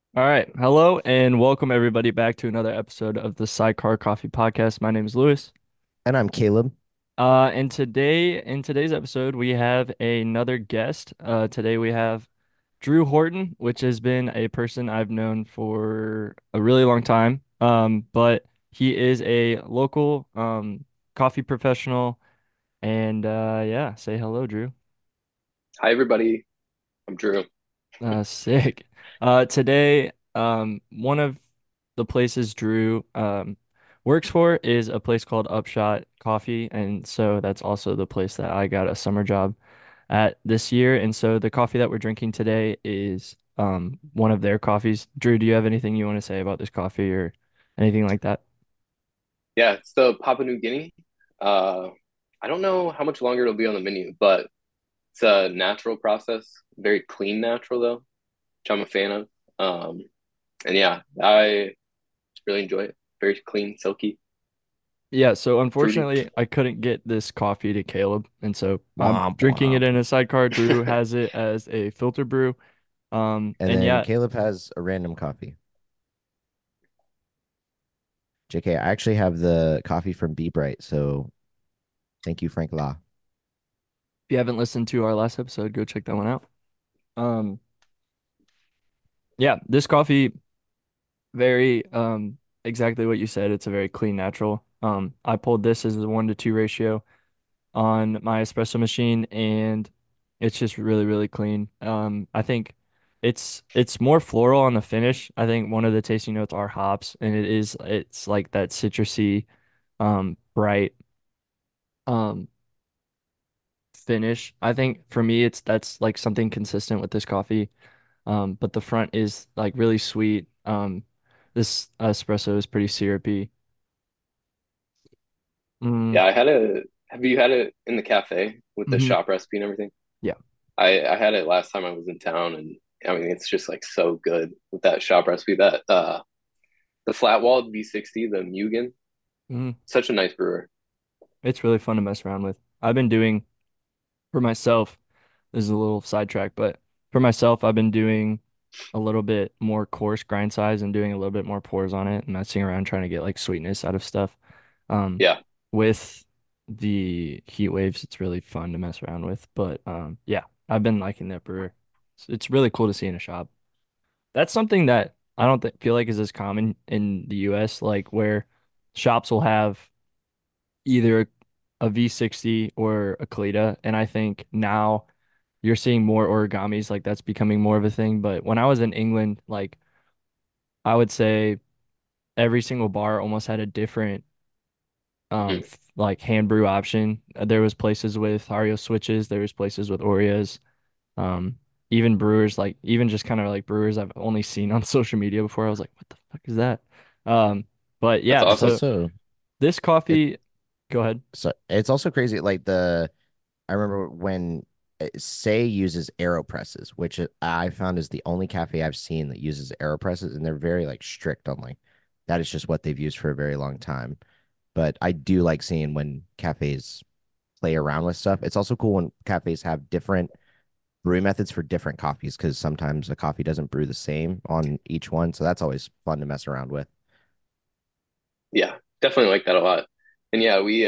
All right. Hello and welcome everybody back to another episode of the Sidecar Coffee Podcast. My name is Lewis. And I'm Caleb. And today in today's episode we have another guest. Today we have Drew Horton, which has been a person I've known for a really long time. But he is a local coffee professional and yeah, say hello, Drew. Hi, everybody. I'm Drew. Sick. Today, one of the places Drew works for is a place called Upshot Coffee, and so that's also the place that I got a summer job at this year. And so the coffee that we're drinking today is one of their coffees. Drew, do you have anything you want to say about this coffee or anything like that? Yeah, it's the Papua New Guinea. Uh, I don't know how much longer it'll be on the menu, but it's a natural process, very clean natural though, which I'm a fan of. And yeah, I really enjoy it. Very clean, silky, Yeah, so fruity. unfortunately, I couldn't get this coffee to Caleb, and so I'm Womp drinking it womp. in a sidecar. Drew has it as a filter brew. And And then yeah, Caleb has a random coffee. JK, I actually have the coffee from Be Bright, so thank you, Frank Law. if you haven't listened to our last episode, go check that one out. Um, yeah, this coffee, very exactly what you said. It's a very clean, natural. I pulled this as a 1-to-2 ratio on my espresso machine, and it's just really, really clean. I think it's more floral on the finish. I think one of the tasting notes are hops, and it's like that citrusy, bright um finish. I think for me that's like something consistent with this coffee. But the front is like really sweet. This espresso is pretty syrupy. Mm, Yeah, I had a. Have you had it in the cafe with the hmm. shop recipe and everything? Yeah. I had it last time I was in town, and I mean it's just like so good with that shop recipe. That the flat walled V60, the Mugen, Hmm. such a nice brewer. It's really fun to mess around with. I've been doing for myself, this is a little sidetrack, but for myself, I've been doing a little bit more coarse grind size and doing a little bit more pours on it and messing around trying to get like sweetness out of stuff. Um, Yeah. with the heat waves, it's really fun to mess around with. But yeah, I've been liking that brewer. It's really cool to see in a shop. That's something that I don't feel like is as common in the US, like where shops will have either a V60 or a Kalita. And I think now you're seeing more origamis, like that's becoming more of a thing. But when I was in England, like I would say every single bar almost had a different Mhm. like hand brew option. There was places with Hario switches, there was places with Oreos. Um, even brewers, like even just kind of like brewers I've only seen on social media before. I was like, what the fuck is that? Um, but That's yeah, It's awesome. so also this it coffee, go ahead. so it's also crazy. Like I remember when Say uses AeroPresses, which I found is the only cafe I've seen that uses AeroPresses, and they're very like strict on like that is just what they've used for a very long time. But I do like seeing when cafes play around with stuff. It's also cool when cafes have different brewing methods for different coffees because sometimes a coffee doesn't brew the same on each one. So that's always fun to mess around with. Yeah, definitely like that a lot. And yeah, we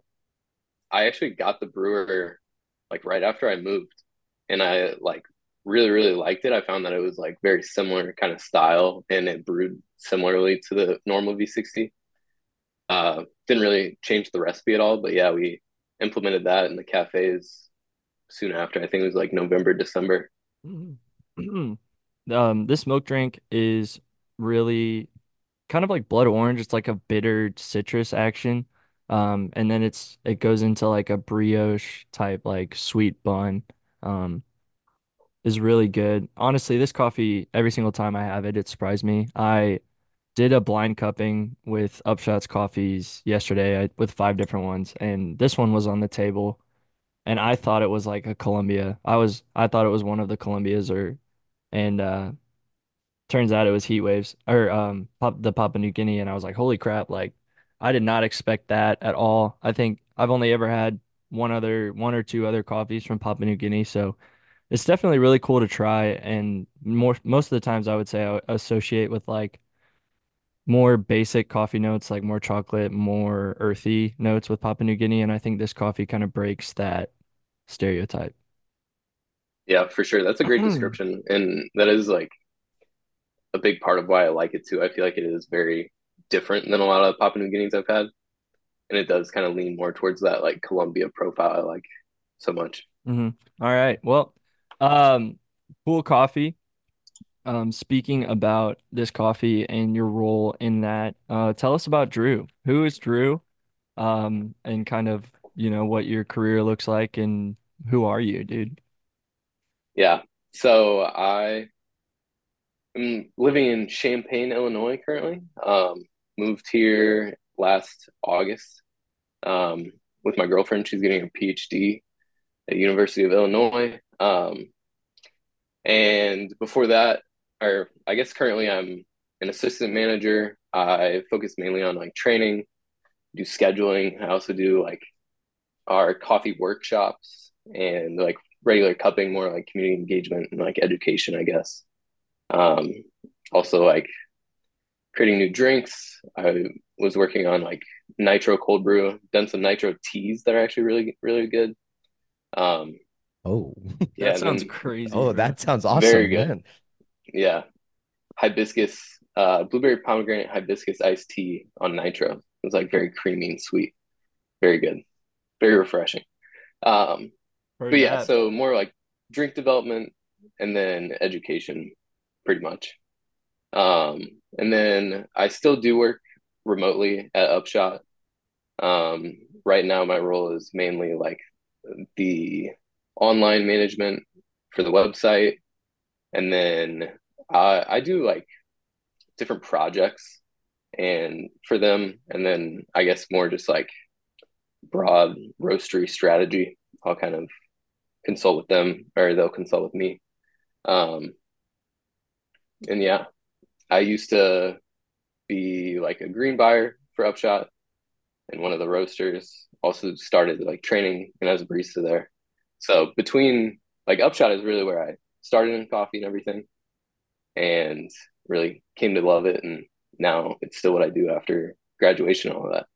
I actually got the brewer like right after I moved and I like really liked it. I found that it was like very similar kind of style and it brewed similarly to the normal V60. Didn't really change the recipe at all, but yeah, we implemented that in the cafes soon after. I think it was like November, December. This milk drink is really kind of like blood orange. It's like a bitter citrus action. And then it goes into like a brioche type like sweet bun. Um, is really good. Honestly, this coffee, every single time I have it, it surprised me. I did a blind cupping with Upshots coffees yesterday with 5 different ones, and this one was on the table, and I thought it was like a Columbia. I thought it was one of the Columbias and turns out it was heat waves or the Papua New Guinea, and I was like, holy crap! Like, I did not expect that at all. I think I've only ever had one or two other coffees from Papua New Guinea, so it's definitely really cool to try. And most of the times I would say I would associate with like more basic coffee notes, like more chocolate, more earthy notes with Papua New Guinea. And I think this coffee kind of breaks that stereotype. Yeah, for sure. That's a great description. And that is like a big part of why I like it too. I feel like it is very different than a lot of Papua New Guineas I've had. And it does kind of lean more towards that like Colombia profile I like so much. Hmm. All right. Well, um, cool coffee. Speaking about this coffee and your role in that, tell us about Drew. Who is Drew? And kind of, what your career looks like and who are you, dude? Yeah. So I am living in Champaign, Illinois currently. Moved here last August um, with my girlfriend. She's getting her PhD at University of Illinois. And before that, or I guess currently I'm an assistant manager. I focus mainly on like training, do scheduling. I also do like our coffee workshops and like regular cupping, more like community engagement and like education, I guess. Um, Also like creating new drinks. I was working on like nitro cold brew, done some nitro teas that are actually really, really good. Um, Oh, yeah, That and sounds then crazy, oh, bro. that sounds very awesome, good. man. Yeah, hibiscus, blueberry pomegranate hibiscus iced tea on nitro. It was like very creamy and sweet. Very good. Very refreshing. Um, Heard but yeah, that. so more like drink development and then education, pretty much. Um, and then I still do work remotely at Upshot. Right now, my role is mainly like the online management for the website, and then I do like different projects and for them, and then I guess more just like broad roastery strategy. I'll kind of consult with them, or they'll consult with me. Um, and yeah, I used to be like a green buyer for Upshot and one of the roasters. Also started like training and as a barista there. So between like Upshot is really where I started in coffee and everything, and really came to love it. And now it's still what I do after graduation and all of that.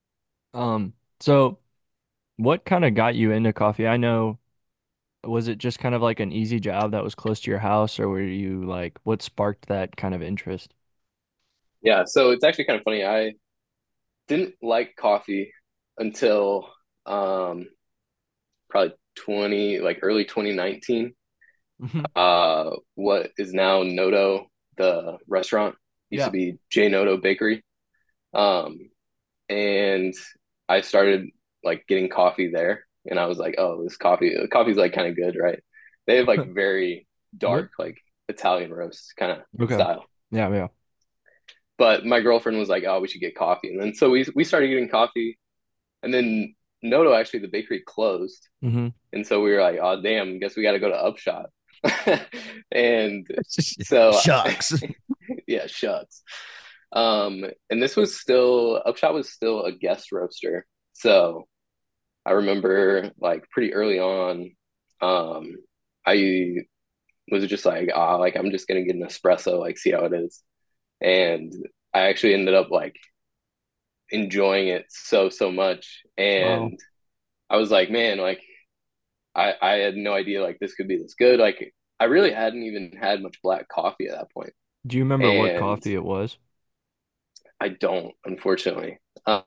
So what kind of got you into coffee? I know, was it just kind of like an easy job that was close to your house, or were you like, what sparked that kind of interest? Yeah, so it's actually kind of funny. I didn't like coffee until um, probably 20, like early 2019. Hmm. What is now Noto, the restaurant, used to Yeah. be J Noto Bakery. Um, and I started like getting coffee there, and I was like, oh, coffee's like kind of good, right? They have like very What? dark, like Italian roast kind of Okay. style. Yeah, yeah. But my girlfriend was like, oh, we should get coffee. And then so we started getting coffee. And then Noto, actually, the bakery closed. Hmm. And so we were like, oh, damn, guess we got to go to Upshot. And so, Shucks. yeah, shucks. And this was Upshot was still a guest roaster. So I remember like pretty early on, um, I was just like, ah, like I'm just gonna get an espresso, like see how it is. And I actually ended up like enjoying it so much. Wow. And I was like, man, like I had no idea like this could be this good. Like I really hadn't even had much black coffee at that point. Do you remember what And coffee it was? I don't, unfortunately.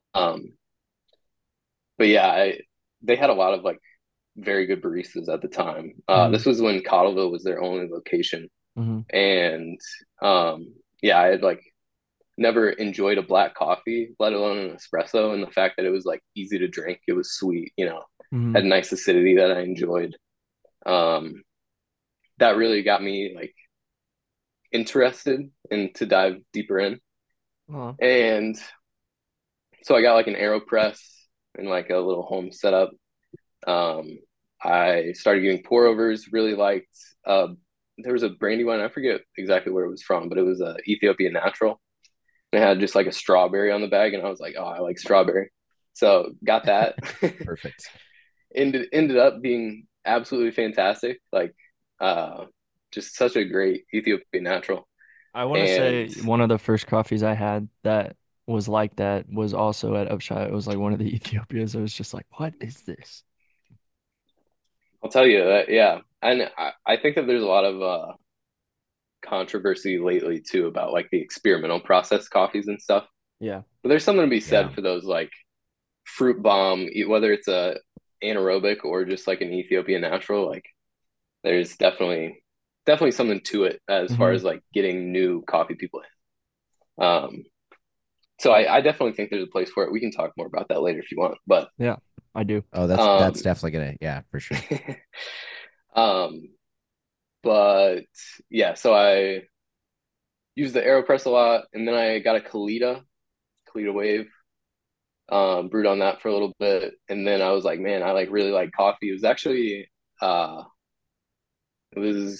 But yeah, they had a lot of like very good baristas at the time. Hmm. This was when Cottleville was their only location. Hmm. And yeah, I had like never enjoyed a black coffee, let alone an espresso. And the fact that it was like easy to drink, it was sweet, Hmm. had nice acidity that I enjoyed. Um, that really got me like interested and to dive deeper in. Oh. And so I got like an AeroPress and like a little home setup. Um, I started getting pour overs, really liked there was a brandy wine, I forget exactly where it was from, but it was a Ethiopian natural. And it had just like a strawberry on the bag, and I was like, oh, I like strawberry. So got that. Perfect. Ended up being absolutely fantastic. Like Uh, just such a great Ethiopian natural. I want to And say one of the first coffees I had that was like that was also at Upshot. It was like one of the Ethiopias. I was just like, what is this? I'll tell you that, yeah. And I think that there's a lot of controversy lately too about like the experimental process coffees and stuff. Yeah. But there's something to be Yeah. said for those like fruit bomb, whether it's a anaerobic or just like an Ethiopian natural. Like there's definitely something to it as far Hmm. as like getting new coffee people in. So I definitely think there's a place for it. We can talk more about that later if you want. But Yeah, I do. Oh, that's um, definitely gonna, yeah, for sure. um, but yeah, so I used the AeroPress a lot, and then I got a Kalita Wave, brewed on that for a little bit, and then I was like, man, I like really like coffee. It was actually uh, it was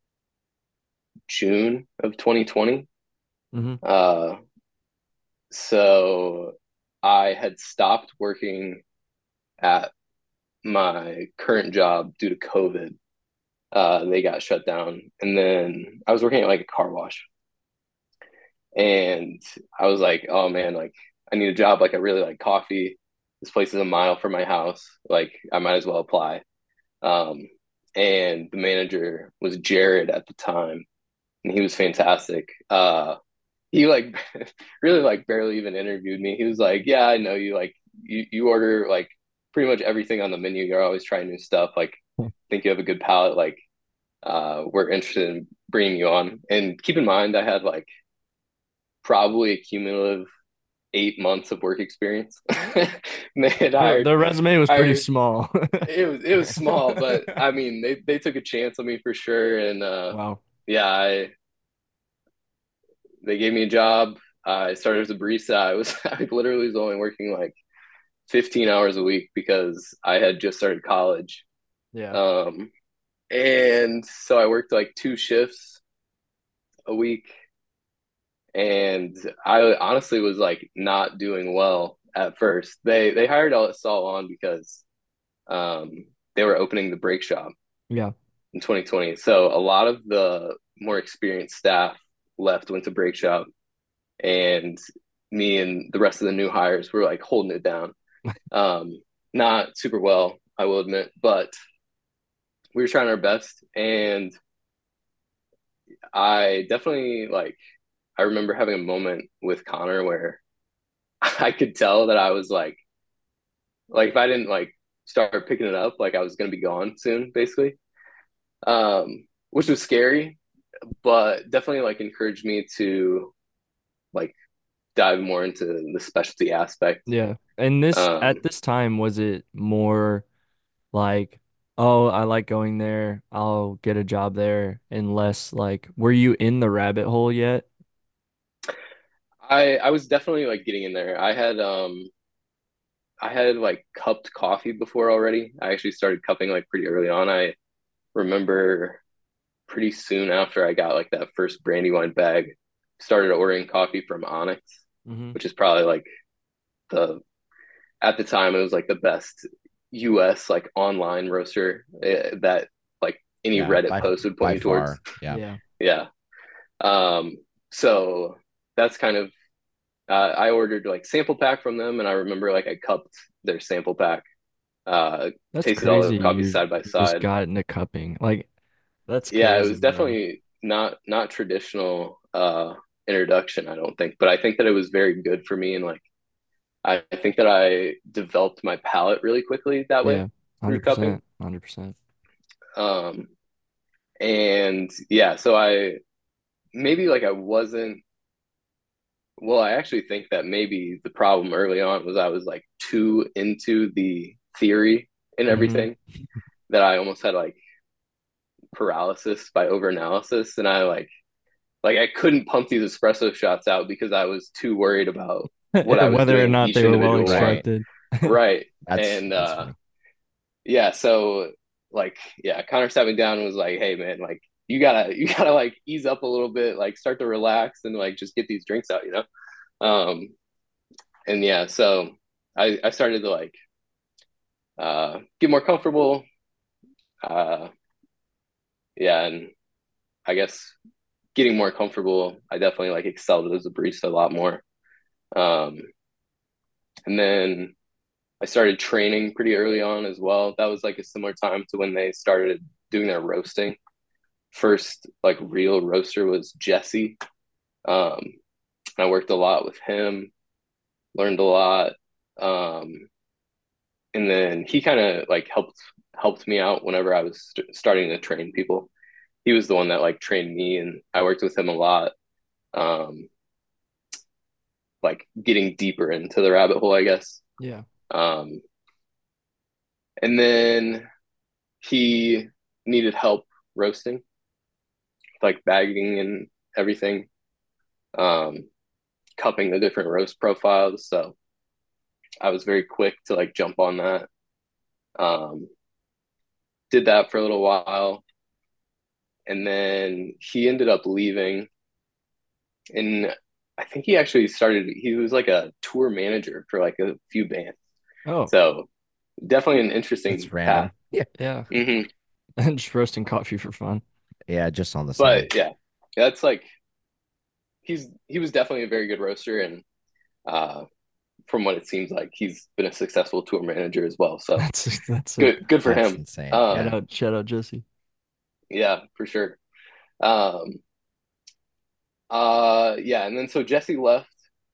June of 2020. Hmm. Uh, so I had stopped working at my current job due to COVID. They got shut down, and then I was working at like a car wash, and I was like, oh man, like I need a job. Like I really like coffee. This place is a mile from my house. Like I might as well apply. Um, and the manager was Jared at the time, and he was fantastic. He like really like barely even interviewed me. He was like, "Yeah, I know you. Like you order like pretty much everything on the menu. You're always trying new stuff. Like think you have a good palate. Like we're interested in bringing you on." And keep in mind, I had like probably a cumulative 8 months of work experience. They had The resume was pretty hired small. it was small, but I mean they took a chance on me for sure. And Wow. yeah, they gave me a job. I started as a barista. I literally was only working like 15 hours a week because I had just started college. Yeah. Um, and so I worked like 2 shifts a week, and I honestly was like not doing well at first. They hired Saul on because um, they were opening the break shop Yeah. in 2020. So a lot of the more experienced staff left, went to break shop, and me and the rest of the new hires were like holding it down. Um, Not super well, I will admit, but we were trying our best. And I definitely like, I remember having a moment with Connor where I could tell that I was like if I didn't like start picking it up, like I was going to be gone soon, basically. Which was scary, but definitely like encouraged me to like dive more into the specialty aspect. Yeah. And this Um, at this time, was it more like, oh, I like going there, I'll get a job there, and less like, were you in the rabbit hole yet? I was definitely like getting in there. I had like cupped coffee before already. I actually started cupping like pretty early on. I remember pretty soon after I got like that first Brandywine bag, started ordering coffee from Onyx, Hmm. which is probably like the at the time it was like the best US like online roaster that like any Yeah, Reddit post would point by you towards. far. Yeah. Yeah. Yeah. So that's kind of I ordered like sample pack from them, and I remember like I cupped their sample pack, That's tasted all their crazy. coffees You side by just side. got into cupping. Like, that's Yeah, it crazy, was bro. definitely not traditional introduction, I don't think, but I think that it was very good for me, and like I think that I developed my palate really quickly that way Yeah. through cupping. 100%. 100%. Um, and yeah, so I maybe like I wasn't well, I actually think that maybe the problem early on was I was like too into the theory and Hmm. everything that I almost had like paralysis by overanalysis, and I like I couldn't pump these espresso shots out because I was too worried about what I was Whether or doing not each they were well individual one. Right. extracted. Right. And That's funny. yeah, so like yeah, Connor sat me down and was like, "Hey man, like you gotta like ease up a little bit, like start to relax and like just get these drinks out, you know?" Um and yeah, so I started to like get more comfortable. Uh yeah, and I guess getting more comfortable, I definitely like excelled as a barista a lot more. Um, and then I started training pretty early on as well. That was like a similar time to when they started doing their roasting. First, like real roaster was Jesse. Um, I worked a lot with him, learned a lot. Um, and then he kind of like helped me out whenever I was starting to train people. He was the one that like trained me, and I worked with him a lot. Um, like getting deeper into the rabbit hole, I guess. Yeah. Um, and then he needed help roasting, like bagging and everything, um, cupping the different roast profiles. So I was very quick to like jump on that. Um, did that for a little while, and then he ended up leaving. And I think he actually started. He was like a tour manager for like a few bands. Oh, So definitely an interesting That's path. random. Yeah. yeah. Hmm. And just roasting coffee for fun. Yeah, just on the side. But yeah, that's like he was definitely a very good roaster, and uh, from what it seems like, he's been a successful tour manager as well. So That's it. good for That's him. insane. Yeah. Shout out Jesse. Yeah, for sure. Um, yeah, and then so Jesse left,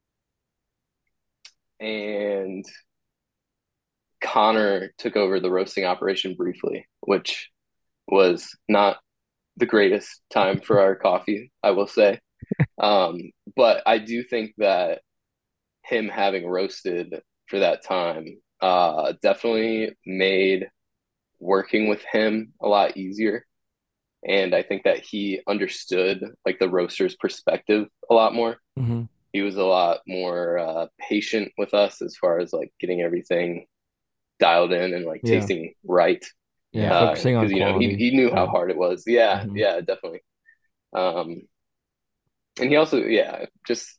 and Connor took over the roasting operation briefly, which was not the greatest time for our coffee, I will say. But I do think that him having roasted for that time definitely made working with him a lot easier. And I think that he understood like the roaster's perspective a lot more. Hmm. He was a lot more patient with us as far as like getting everything dialed in and like Yeah. tasting right. Yeah. Yeah. Focusing on Because quality. he knew how Yeah. hard it was. Yeah, Hmm. yeah, definitely. Um, and he also, yeah, just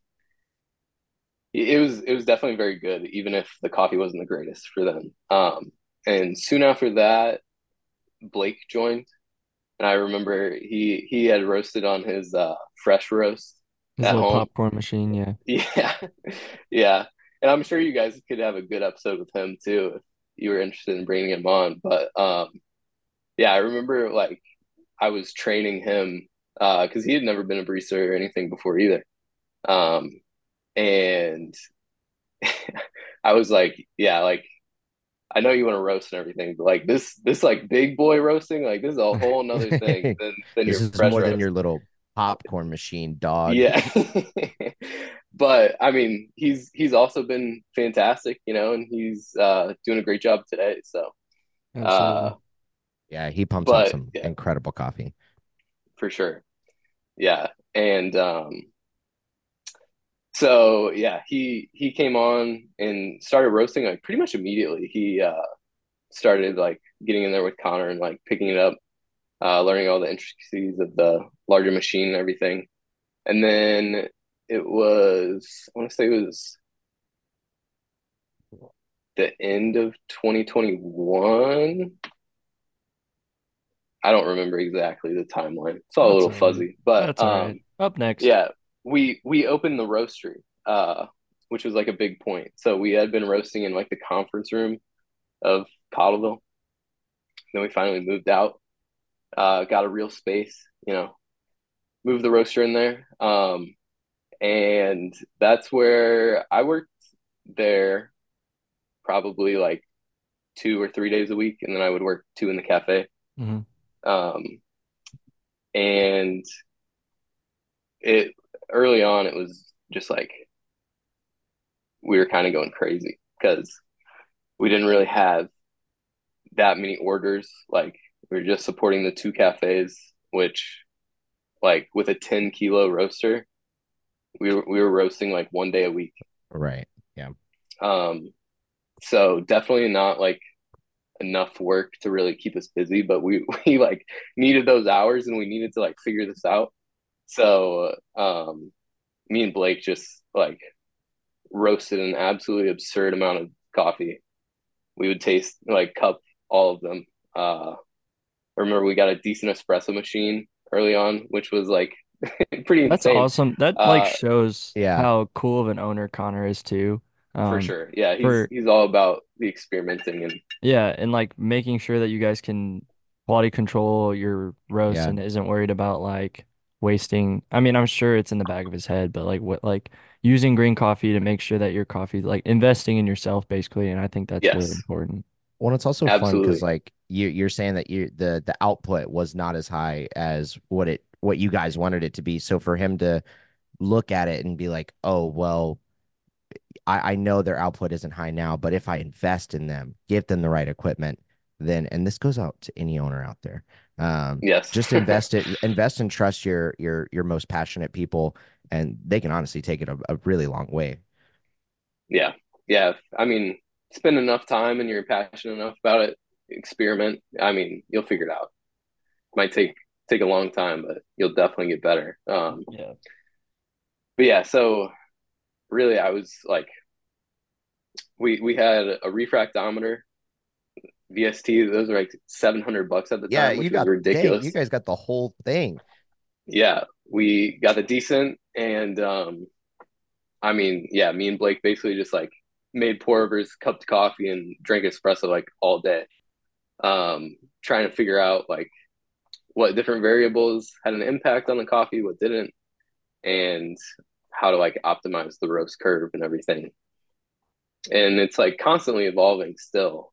it was definitely very good, even if the coffee wasn't the greatest for them. And soon after that, Blake joined, and I remember he had roasted on his fresh roast His at little home. popcorn machine. Yeah. Yeah, yeah, and I'm sure you guys could have a good episode with him too if you were interested in bringing him on. But yeah, I remember like I was training him because he had never been a barista or anything before either. Um, and I was like, yeah, like I know you want to roast and everything, but like this like big boy roasting, like this is a whole nother thing than This your is fresh more than roast. your little popcorn machine, dog. Yeah. But I mean, he's also been fantastic, and he's doing a great job today. So uh Absolutely. Yeah, he pumps out but some yeah, incredible coffee. for sure. Yeah. And so yeah, he came on and started roasting like pretty much immediately. He started like getting in there with Connor and like picking it up, learning all the intricacies of the larger machine and everything. And then it was, I want to say it was the end of 2021. I don't remember exactly the timeline. It's all a That's little all right. fuzzy, but That's all right. Up next. yeah, we opened the roastery, which was like a big point. So we had been roasting in like the conference room of Cottleville. Then we finally moved out, got a real space, moved the roaster in there. And that's where I worked there probably like 2 or 3 days a week, and then I would work two in the cafe. Hmm. Um, and it early on, it was just like we were kind of going crazy because we didn't really have that many orders. Like we were just supporting the two cafes, which like with a 10 kilo roaster, we were roasting like 1 day a week. Right. Yeah. Um, so definitely not like enough work to really keep us busy, but we like needed those hours and we needed to like figure this out. So me and Blake just like roasted an absolutely absurd amount of coffee. We would taste like cup all of them. I remember we got a decent espresso machine early on, which was like pretty That's insane. awesome. That like Uh, shows Yeah. how cool of an owner Connor is too. for Um, sure. Yeah, for he's all about the experimenting and Yeah, and like making sure that you guys can quality control your roast Yeah. and isn't worried about like wasting. I mean, I'm sure it's in the back of his head, but like what like using green coffee to make sure that your coffee like investing in yourself basically, and I think that's really yes, important. Well, it's also fun because absolutely. like you're saying that the output was not as high as what you guys wanted it to be. So for him to look at it and be like, oh well, I know their output isn't high now, but if I invest in them, give them the right equipment, then and this goes out to any owner out there. Yes. Just invest and trust your most passionate people, and they can honestly take it a really long way. Yeah. Yeah. I mean, spend enough time and you're passionate enough about it, experiment. I mean, you'll figure it out. Might take a long time, but you'll definitely get better. Yeah. But yeah, so really I was like we had a refractometer VST. Those were like $700 at the Yeah, time, which was you ridiculous. guys got the whole thing. Yeah, we got the decent, and I mean, yeah, me and Blake basically just like made pour overs, cupped coffee, and drank espresso like all day. Trying to figure out like what different variables had an impact on the coffee, what didn't, and how to like optimize the roast curve and everything. And it's like constantly evolving still.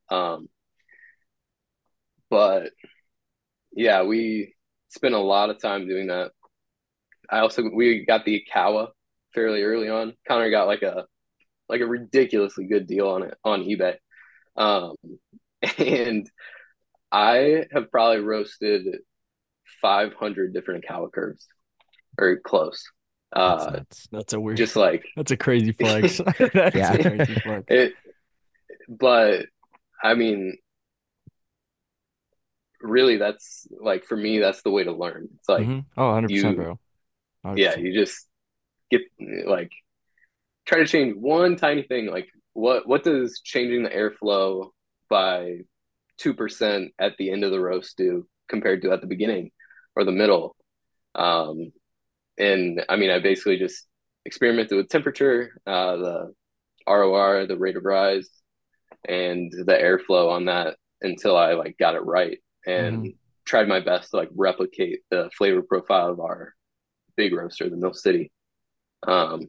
But yeah, we spent a lot of time doing that. We got the Ikawa fairly early on. Connor got like a ridiculously good deal on it on eBay. Um, and I have probably roasted 500 different Ikawa curves or close. That's Uh, nuts. That's a weird just like that's a crazy flex. That's a Yeah. crazy flex. it, but I mean, really, that's like for me, that's the way to learn. It's like Oh, 100%, you, bro. yeah, 100%. you just get like try to change one tiny thing. Like what does changing the airflow by 2% at the end of the roast do compared to at the beginning or the middle? Um, and I mean, I basically just experimented with temperature, the ROR, the rate of rise, and the airflow on that until I like got it right hmm and tried my best to like replicate the flavor profile of our big roaster, the Mill City. Um,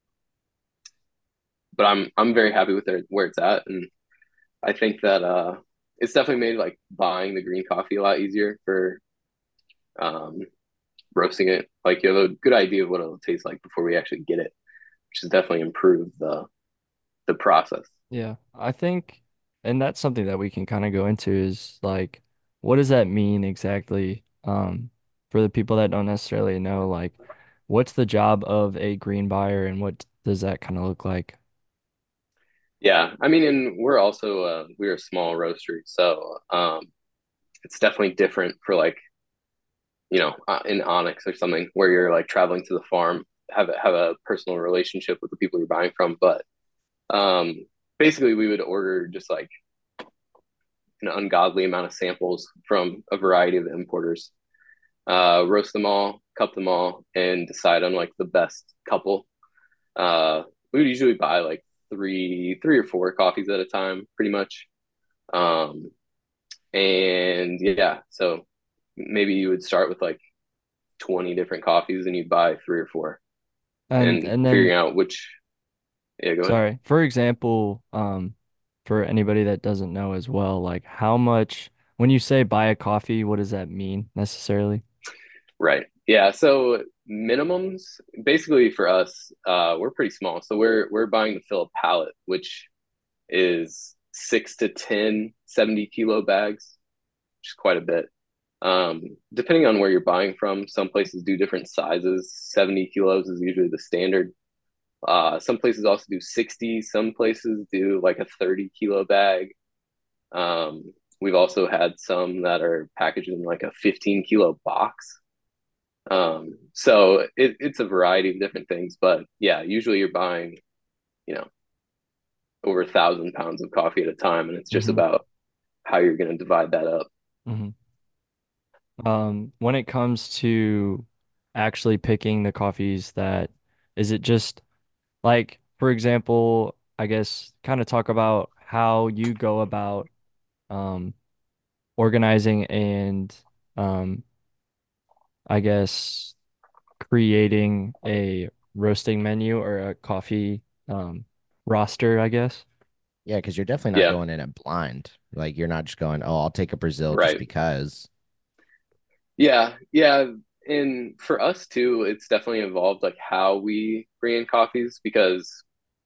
but I'm very happy with where it's at, and I think that it's definitely made like buying the green coffee a lot easier for um, roasting it. Like you have a good idea of what it'll taste like before we actually get it, which has definitely improved the process. Yeah, I think, and that's something that we can kind of go into is like, what does that mean exactly? For the people that don't necessarily know, like, what's the job of a green buyer and what does that kind of look like? Yeah, I mean, and we're also we're a small roastery, so it's definitely different for like in Onyx or something where you're like traveling to the farm, have a personal relationship with the people you're buying from. But um, basically, we would order just like an ungodly amount of samples from a variety of importers, roast them all, cup them all, and decide on like the best couple. Uh, we would usually buy like three or four coffees at a time, pretty much. Um, and yeah, so maybe you would start with like 20 different coffees and you buy three or four and And then figuring out which, yeah, go ahead. sorry, for example, for anybody that doesn't know as well, like how much when you say buy a coffee, what does that mean necessarily? Right. Yeah. So minimums basically for us, we're pretty small. So we're buying to fill a pallet, which is 6 to 10 70 kilo bags, which is quite a bit. Depending on where you're buying from, some places do different sizes. 70 kilos is usually the standard. Some places also do 60. Some places do like a 30 kilo bag. We've also had some that are packaged in like a 15 kilo box. So it's a variety of different things, but yeah, usually you're buying, you know, over 1,000 pounds of coffee at a time, and it's just hmm about how you're going to divide that up. hmm When it comes to actually picking the coffees that, is it just like, for example, I guess kind of talk about how you go about um organizing and um I guess creating a roasting menu or a coffee roster, I guess. Yeah, because you're definitely not Yeah, going in it blind. Like you're not just going, oh, I'll take a Brazil just right. because. Yeah, yeah. And for us too, it's definitely evolved like how we bring in coffees because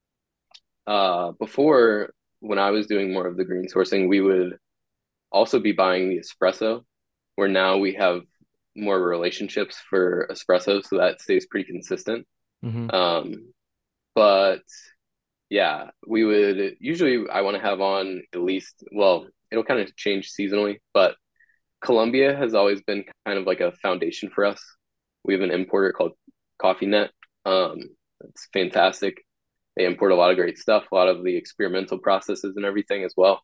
before when I was doing more of the green sourcing, we would also be buying the espresso, where now we have more relationships for espresso, so that stays pretty consistent. Hmm. Um, but yeah, we would usually I want to have on at least, well, it'll kind of change seasonally, but Colombia has always been kind of like a foundation for us. We have an importer called Coffee Net. Um, it's fantastic. They import a lot of great stuff, a lot of the experimental processes and everything as well.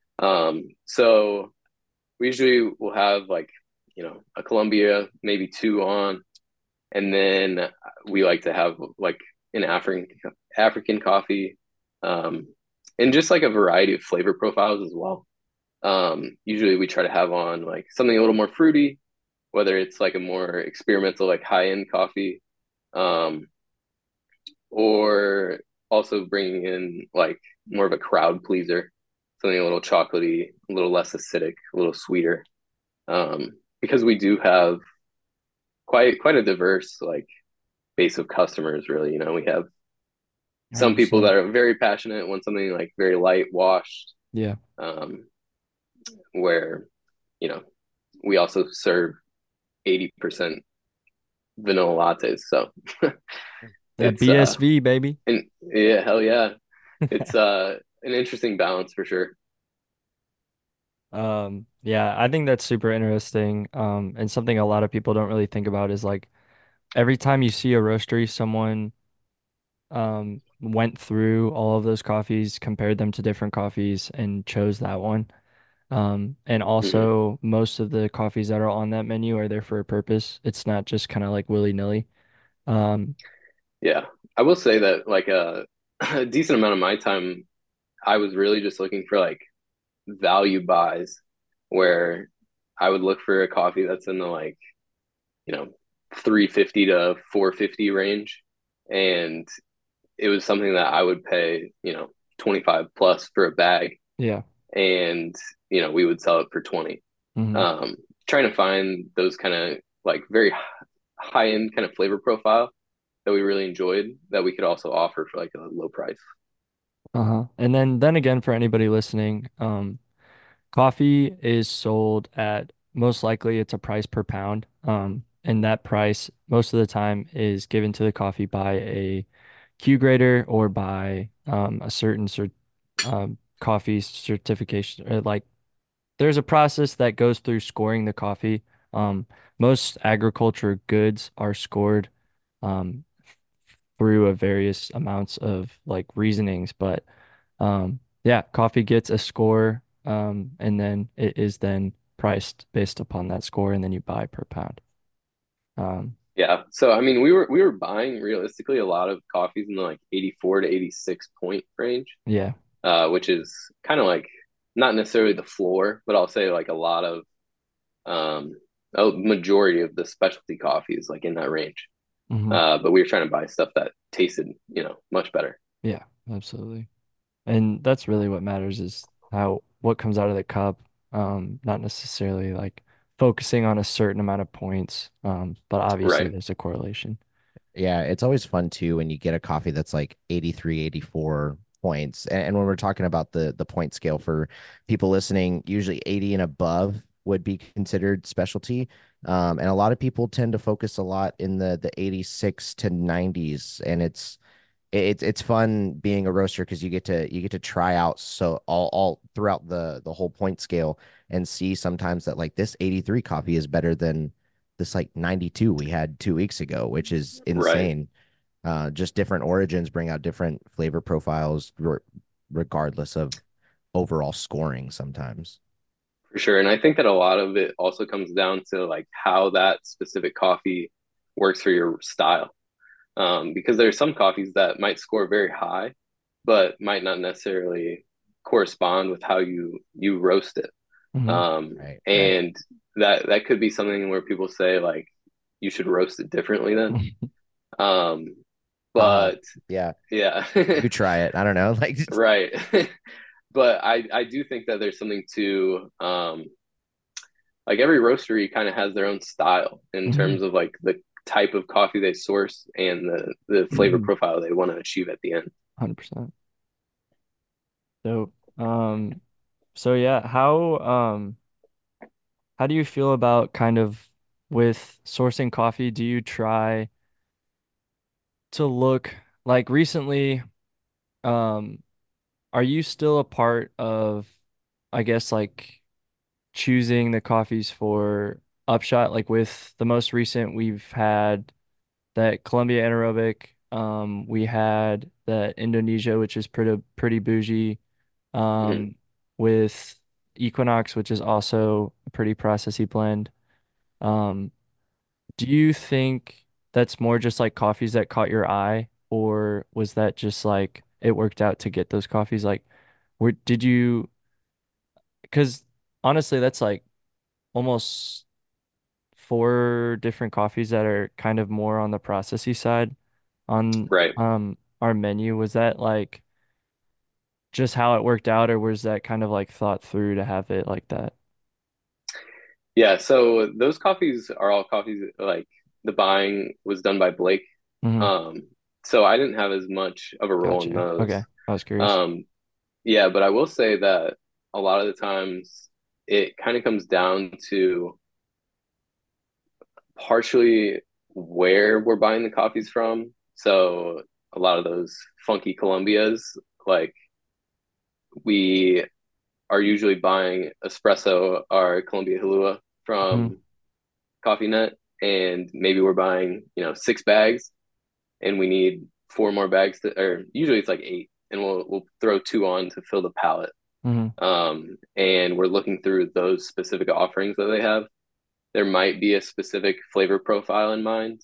So we usually will have like, a Colombia, maybe two on, and then we like to have like an African coffee, um, and just like a variety of flavor profiles as well. Usually we try to have on like something a little more fruity, whether it's like a more experimental, like high end coffee, um, or also bringing in like more of a crowd pleaser, something a little chocolatey, a little less acidic, a little sweeter. Because we do have quite a diverse like base of customers. Really, we have some people 100%. that are very passionate, want something like very light washed, Yeah. um, where you know we also serve 80% vanilla lattes. So That it's BSV, baby. and yeah, hell yeah. It's an interesting balance for sure. Yeah, I think that's super interesting. And something a lot of people don't really think about is like every time you see a roastery, someone went through all of those coffees, compared them to different coffees, and chose that one. And Hmm. also most of the coffees that are on that menu are there for a purpose. It's not just kind of like willy-nilly. Um, Yeah. I will say that like a decent amount of my time I was really just looking for like value buys where I would look for a coffee that's in the like, you know, 350 to 450 range. And it was something that I would pay, 25 plus for a bag. yeah. And, we would sell it for 20. Hmm. Um, Trying to find those kind of like very high end kind of flavor profile that we really enjoyed that we could also offer for like a low price. Uh-huh. And then again, for anybody listening, coffee is sold at, most likely it's a price per pound. And that price most of the time is given to the coffee by a Q grader or by a certain coffee certification. Or like there's a process that goes through scoring the coffee. Um, Most agriculture goods are scored um, through a various amounts of like reasonings, but yeah, coffee gets a score, and then it is then priced based upon that score, and then you buy per pound. Um, Yeah. So I mean, we were buying realistically a lot of coffees in the like 84 to 86 point range, yeah. which is kind of like not necessarily the floor, but I'll say like a lot of um a majority of the specialty coffee is like in that range. Hmm. But we were trying to buy stuff that tasted, much better. Yeah, absolutely. And that's really what matters is how what comes out of the cup, not necessarily like focusing on a certain amount of points, but obviously Right. there's a correlation. Yeah, it's always fun too when you get a coffee that's like 83, 84 points. And when we're talking about the point scale for people listening, usually 80 and above would be considered specialty. And a lot of people tend to focus a lot in the 86 to 90s. And it's fun being a roaster because you get to try out so all throughout the whole point scale and see sometimes that like this 83 coffee is better than this like 92 we had 2 weeks ago, which is Right. insane. Just different origins bring out different flavor profiles regardless of overall scoring sometimes. For sure. And I think that a lot of it also comes down to like how that specific coffee works for your style. Because there are some coffees that might score very high, but might not necessarily correspond with how you roast it. Hmm. Right, right. And that could be something where people say like you should roast it differently then. Um, Haha. but Yeah. yeah, You try it. I don't know. Like right. But I do think that there's something to like every roastery kind of has their own style in Hmm. terms of like the type of coffee they source and the flavor profile they want to achieve at the end. 100%. Dope. So yeah, how do you feel about kind of with sourcing coffee? Do you try to look like recently, um, are you still a part of, I guess, like choosing the coffees for Upshot? Like with the most recent, we've had that Columbia Anaerobic, we had that Indonesia, which is pretty bougie, Mhm. um, with Equinox, which is also a pretty processy blend. Um, do you think that's more just like coffees that caught your eye, or was that just like it worked out to get those coffees? Like, did you? Because honestly, that's like almost four different coffees that are kind of more on the processy side on Right. our menu. Was that like just how it worked out, or was that kind of like thought through to have it like that? Yeah. So those coffees are all coffees like the buying was done by Blake. Hmm. Um, so I didn't have as much of a role in Gotcha. those. Okay. I was curious. Um, yeah, but I will say that a lot of the times it kind of comes down to partially where we're buying the coffees from. So a lot of those funky Colombias, like we are usually buying espresso or Colombia Halua Hmm. from Coffee Net, and maybe we're buying, 6 bags, and we need 4 more bags or usually it's like 8, and we'll throw 2 on to fill the pallet. Hmm. And we're looking through those specific offerings that they have. There might be a specific flavor profile in mind,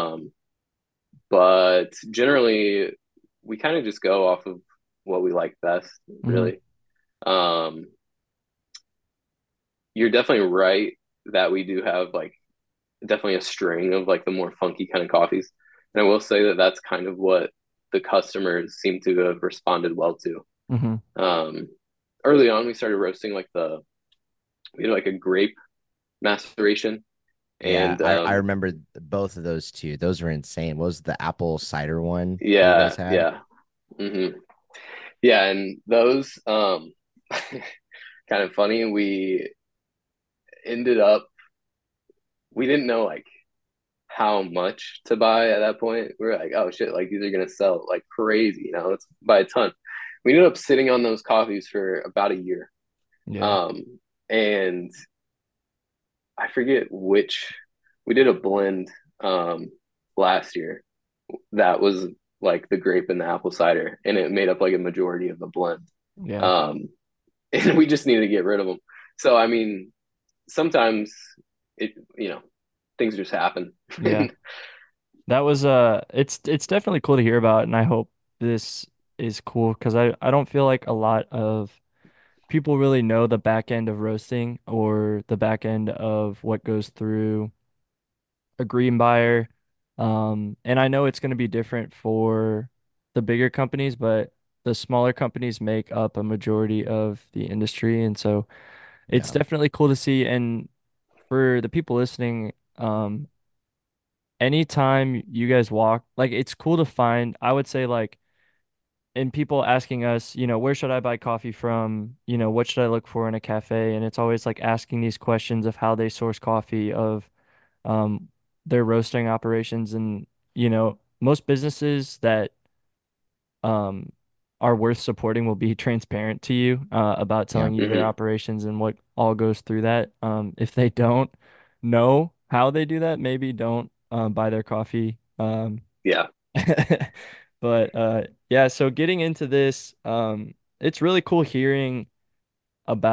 but generally we kind of just go off of what we like best, Hmm. really. Um, you're definitely right that we do have like definitely a string of like the more funky kind of coffees. And I will say that that's kind of what the customers seem to have responded well to. Hmm. Um, early on, we started roasting like we had like a grape maceration. yeah, And I remember both of those two. Those were insane. What was the apple cider one that you guys yeah, had? yeah. hmm Yeah. And those, kind of funny, ended up, we didn't know like how much to buy at that point. We were like, oh shit, like these are gonna sell like crazy, let's buy a ton. We ended up sitting on those coffees for about a year. Yeah. Um, and I forget which we did a blend last year that was like the grape and the apple cider, and it made up like a majority of the blend. Yeah. Um, and we just needed to get rid of them. So I mean, sometimes it things just happen. Yeah. That was it's definitely cool to hear about, and I hope this is cool because I don't feel like a lot of people really know the back end of roasting or the back end of what goes through a green buyer. And I know it's going to be different for the bigger companies, but the smaller companies make up a majority of the industry, and so it's Yeah, definitely cool to see. And for the people listening, anytime you guys walk, like it's cool to find, I would say like, and people asking us, where should I buy coffee from? What should I look for in a cafe? And it's always like asking these questions of how they source coffee, of um their roasting operations, and most businesses that um are worth supporting will be transparent to you about yeah, telling you their hmm operations and what all goes through that. If they don't know how they do that, maybe don't buy their coffee. Yeah. But yeah, so getting into this, it's really cool hearing about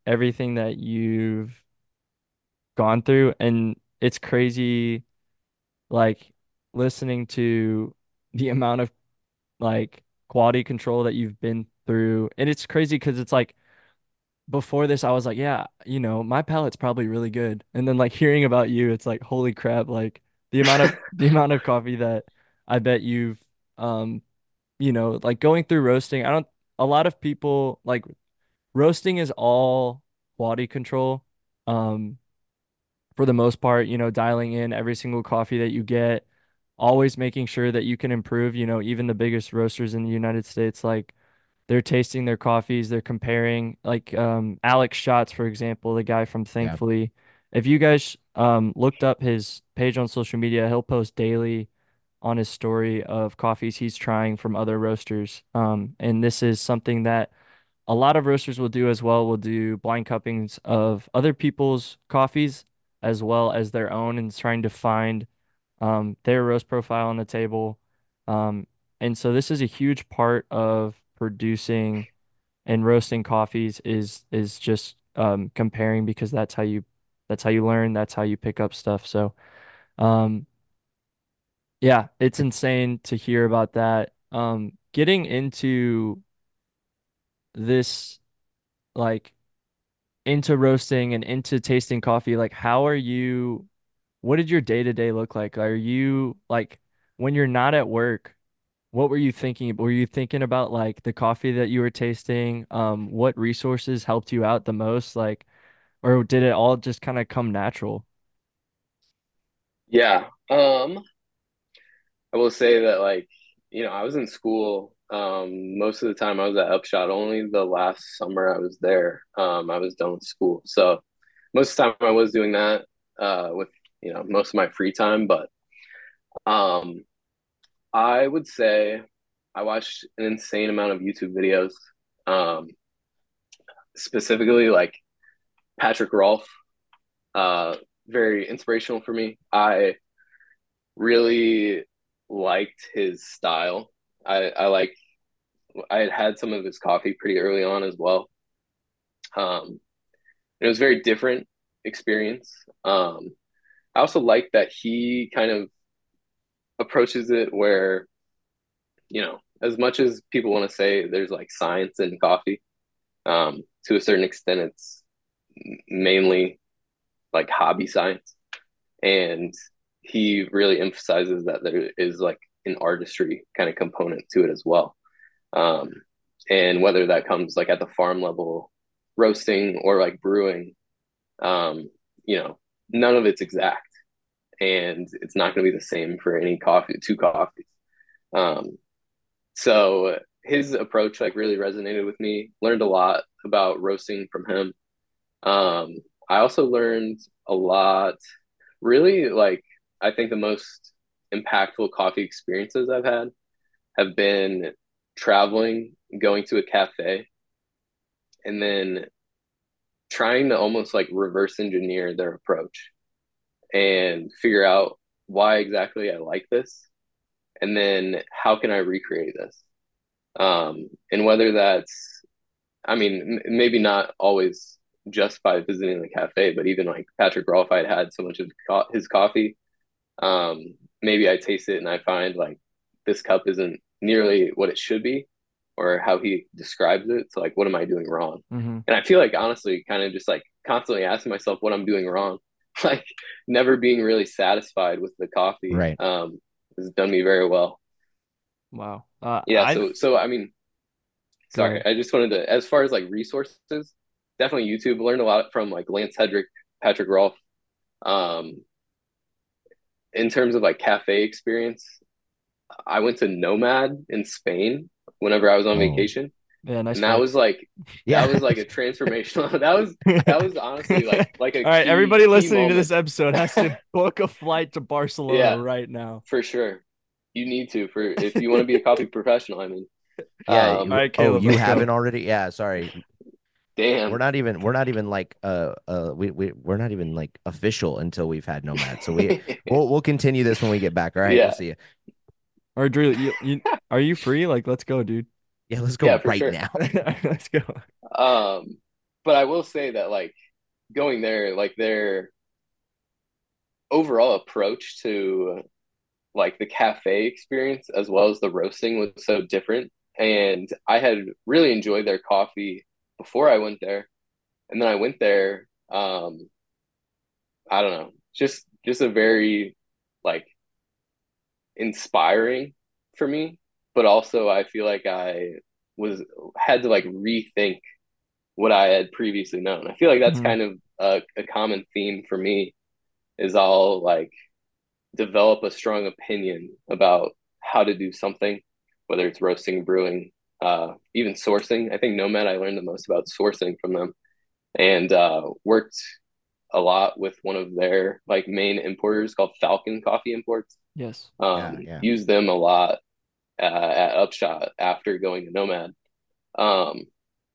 everything that you've gone through, and it's crazy like listening to the amount of like quality control that you've been through. And it's crazy because it's like before this I was like, yeah, my palate's probably really good. And then like hearing about you, it's like, holy crap, like the amount of coffee that I bet you've um like going through roasting. I don't A lot of people like roasting is all quality control. Um for the most part, dialing in every single coffee that you get, always making sure that you can improve, even the biggest roasters in the United States, like they're tasting their coffees, they're comparing, like Alex Schatz, for example, the guy from Yeah. Thankfully. If you guys looked up his page on social media, he'll post daily on his story of coffees he's trying from other roasters. And this is something that a lot of roasters will do as well. Will do blind cuppings of other people's coffees as well as their own and trying to find their roast profile on the table. Um, and so this is a huge part of producing and roasting coffees is just comparing because that's how you learn, that's how you pick up stuff. So um, yeah, it's insane to hear about that. Getting into this like into roasting and into tasting coffee, like what did your day to day look like? Are you like when you're not at work, what were you thinking? Were you thinking about like the coffee that you were tasting? What resources helped you out the most? Like, or did it all just kind of come natural? Yeah. I will say that I was in school. Most of the time I was at Upshot. Only the last summer I was there, I was done with school. So most of the time I was doing that with most of my free time. But um, I would say I watched an insane amount of YouTube videos, um, specifically like Patrick Rolfe. Uh, Very inspirational for me. I really liked his style. I I had had some of his coffee pretty early on as well. It was a very different experience. I also like that he kind of approaches it where, as much as people want to say there's like science in coffee, to a certain extent, it's mainly like hobby science. And he really emphasizes that there is like an artistry kind of component to it as well. Um, and whether that comes like at the farm level, roasting or like brewing, um, you know, none of it's exact, and it's not going to be the same for any coffee, two coffees. Um, so his approach like really resonated with me. Learned a lot about roasting from him. Um, I also learned a lot. Really, like I think the most impactful coffee experiences I've had have been traveling, going to a cafe, and then trying to almost like reverse engineer their approach and figure out why exactly I like this, and then how can I recreate this. And whether that's, I mean, maybe not always just by visiting the cafe, but even like Patrick Rolfe, I'd had so much of his coffee. Maybe I taste it and I find like this cup isn't nearly what it should be or how he describes it. So like, what am I doing wrong? Mm-hmm. And I feel like honestly, kind of just like constantly asking myself what I'm doing wrong, like never being really satisfied with the coffee, Right. has done me very well. Wow. Yeah. So I mean, Go sorry, ahead. I just wanted to, as far as like resources, definitely YouTube. Learned a lot from like Lance Hedrick, Patrick Rolfe. Um, in terms of like cafe experience, I went to Nomad in Spain whenever I was on Oh, vacation, Yeah, nice and that was flex. like yeah. a transformational. That was honestly All like a right, everybody key listening to moment. this episode has to book a flight to Barcelona Yeah, right now. for sure. You need to for if you want to be a coffee professional. I mean, Yeah. All right, Oh, Caleb, you let's go. haven't already? Yeah. Sorry. damn. We're not even like we're not even like official until we've had Nomad. So we'll continue this when we get back. All right. We'll Yeah, see you. Or Drew, are you free? Like, let's go, dude. Yeah. Let's yeah, go for right sure. now. Let's go. Um, but I will say that like going there, like their overall approach to like the cafe experience as well as the roasting was so different. And I had really enjoyed their coffee before I went there. And then I went there, I don't know, just a very like inspiring for me, but also I feel like I was had to like rethink what I had previously known. I feel like that's Mhm. kind of a common theme for me is I'll like develop a strong opinion about how to do something, whether it's roasting, brewing, even sourcing. I think Nomad, I learned the most about sourcing from them and worked a lot with one of their like main importers called Falcon Coffee Imports. Yes. Yeah, yeah. Used them a lot at Upshot after going to Nomad. Um,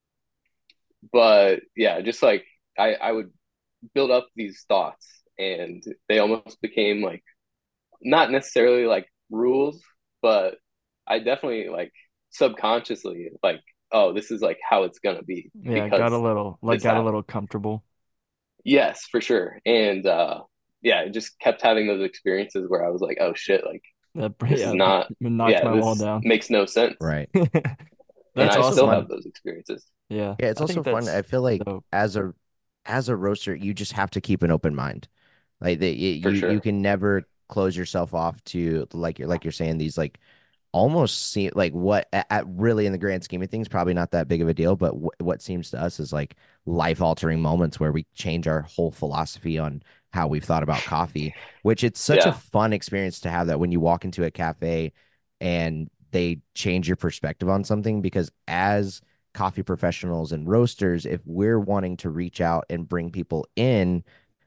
but yeah, just like I would build up these thoughts and they almost became like not necessarily like rules, but I definitely like subconsciously like, oh, this is like how it's gonna be Yeah, because this got a happened. little comfortable. Yes, for sure. And yeah, I just kept having those experiences where I was like, oh shit, like That this is yeah, not knocked yeah, my wall this down. makes no sense. Right. And That's It's I also still awesome. have fun. those experiences. Yeah, Yeah, it's I think also fun. I that's feel like dope. as a roaster, you just have to keep an open mind. Like For you sure. can never close yourself off to like you're saying these like almost seem like what at really in the grand scheme of things probably not that big of a deal, but what seems to us is like life altering moments where we change our whole philosophy on how we've thought about coffee, which it's such a Yeah. fun experience to have that when you walk into a cafe and they change your perspective on something because as coffee professionals and roasters, if we're wanting to reach out and bring people in,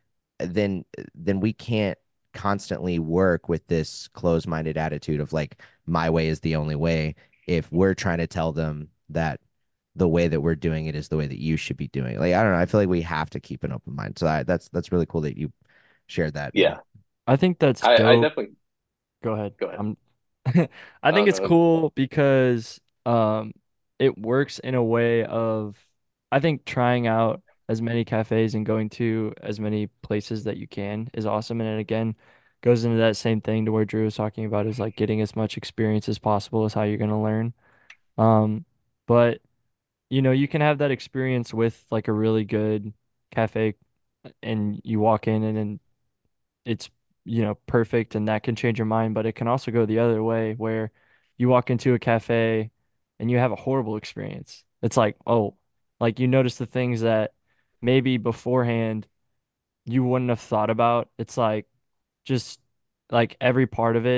then we can't constantly work with this closed-minded attitude of like my way is the only way if we're trying to tell them that the way that we're doing it is the way that you should be doing it. Like I don't know, I feel like we have to keep an open mind. So that's really cool that you shared that. And Yeah. I think that's I dope. definitely Go ahead. go ahead. I Oh think it's no. cool because it works in a way of I think trying out as many cafes and going to as many places that you can is awesome. And it again goes into that same thing to where Drew was talking about is like getting as much experience as possible is how you're gonna learn. Um, but you can have that experience with like a really good cafe and you walk in and it's perfect and that can change your mind, but it can also go the other way where you walk into a cafe and you have a horrible experience. It's like, oh, like you notice the things that maybe beforehand you wouldn't have thought about. It's like just like every part of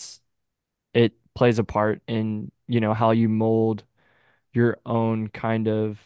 it plays a part in how you mold your own kind of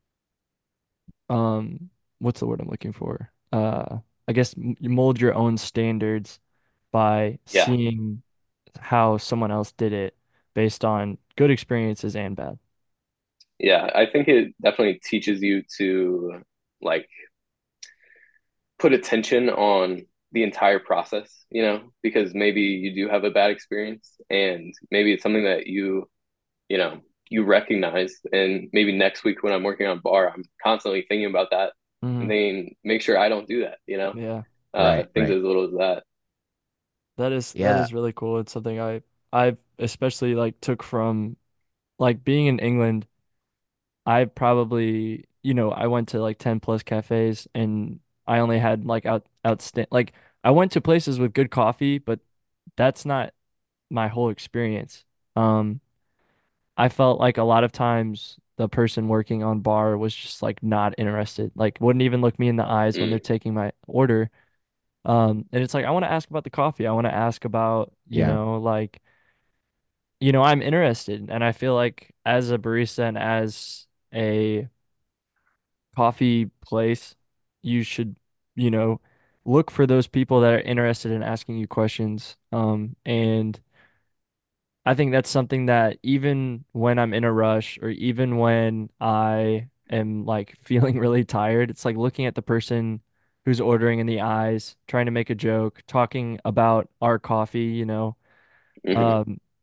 what's the word I'm looking for? I guess you mold your own standards by Yeah. seeing how someone else did it based on good experiences and bad. Yeah. I think it definitely teaches you to like put attention on the entire process, because maybe you do have a bad experience and maybe it's something that you know, you recognize. And maybe next week when I'm working on bar, I'm constantly thinking about that and Hmm. then make sure I don't do that. Yeah, right, Things right. as little as that. that Yeah, is really cool. It's something I've especially like took from like being in England. I probably, I went to like 10 plus cafes and I only had like outstand like I went to places with good coffee, but that's not my whole experience. Um, I felt like a lot of times the person working on bar was just like not interested, like wouldn't even look me in the eyes when they're Mm, taking my order. And it's like I want to ask about the coffee. I want to ask about, yeah, like, I'm interested, and I feel like as a barista and as a coffee place, you should, you know, look for those people that are interested in asking you questions. And I think that's something that even when I'm in a rush or even when I am like feeling really tired, it's like looking at the person who's ordering in the eyes, trying to make a joke, talking about our coffee. hmm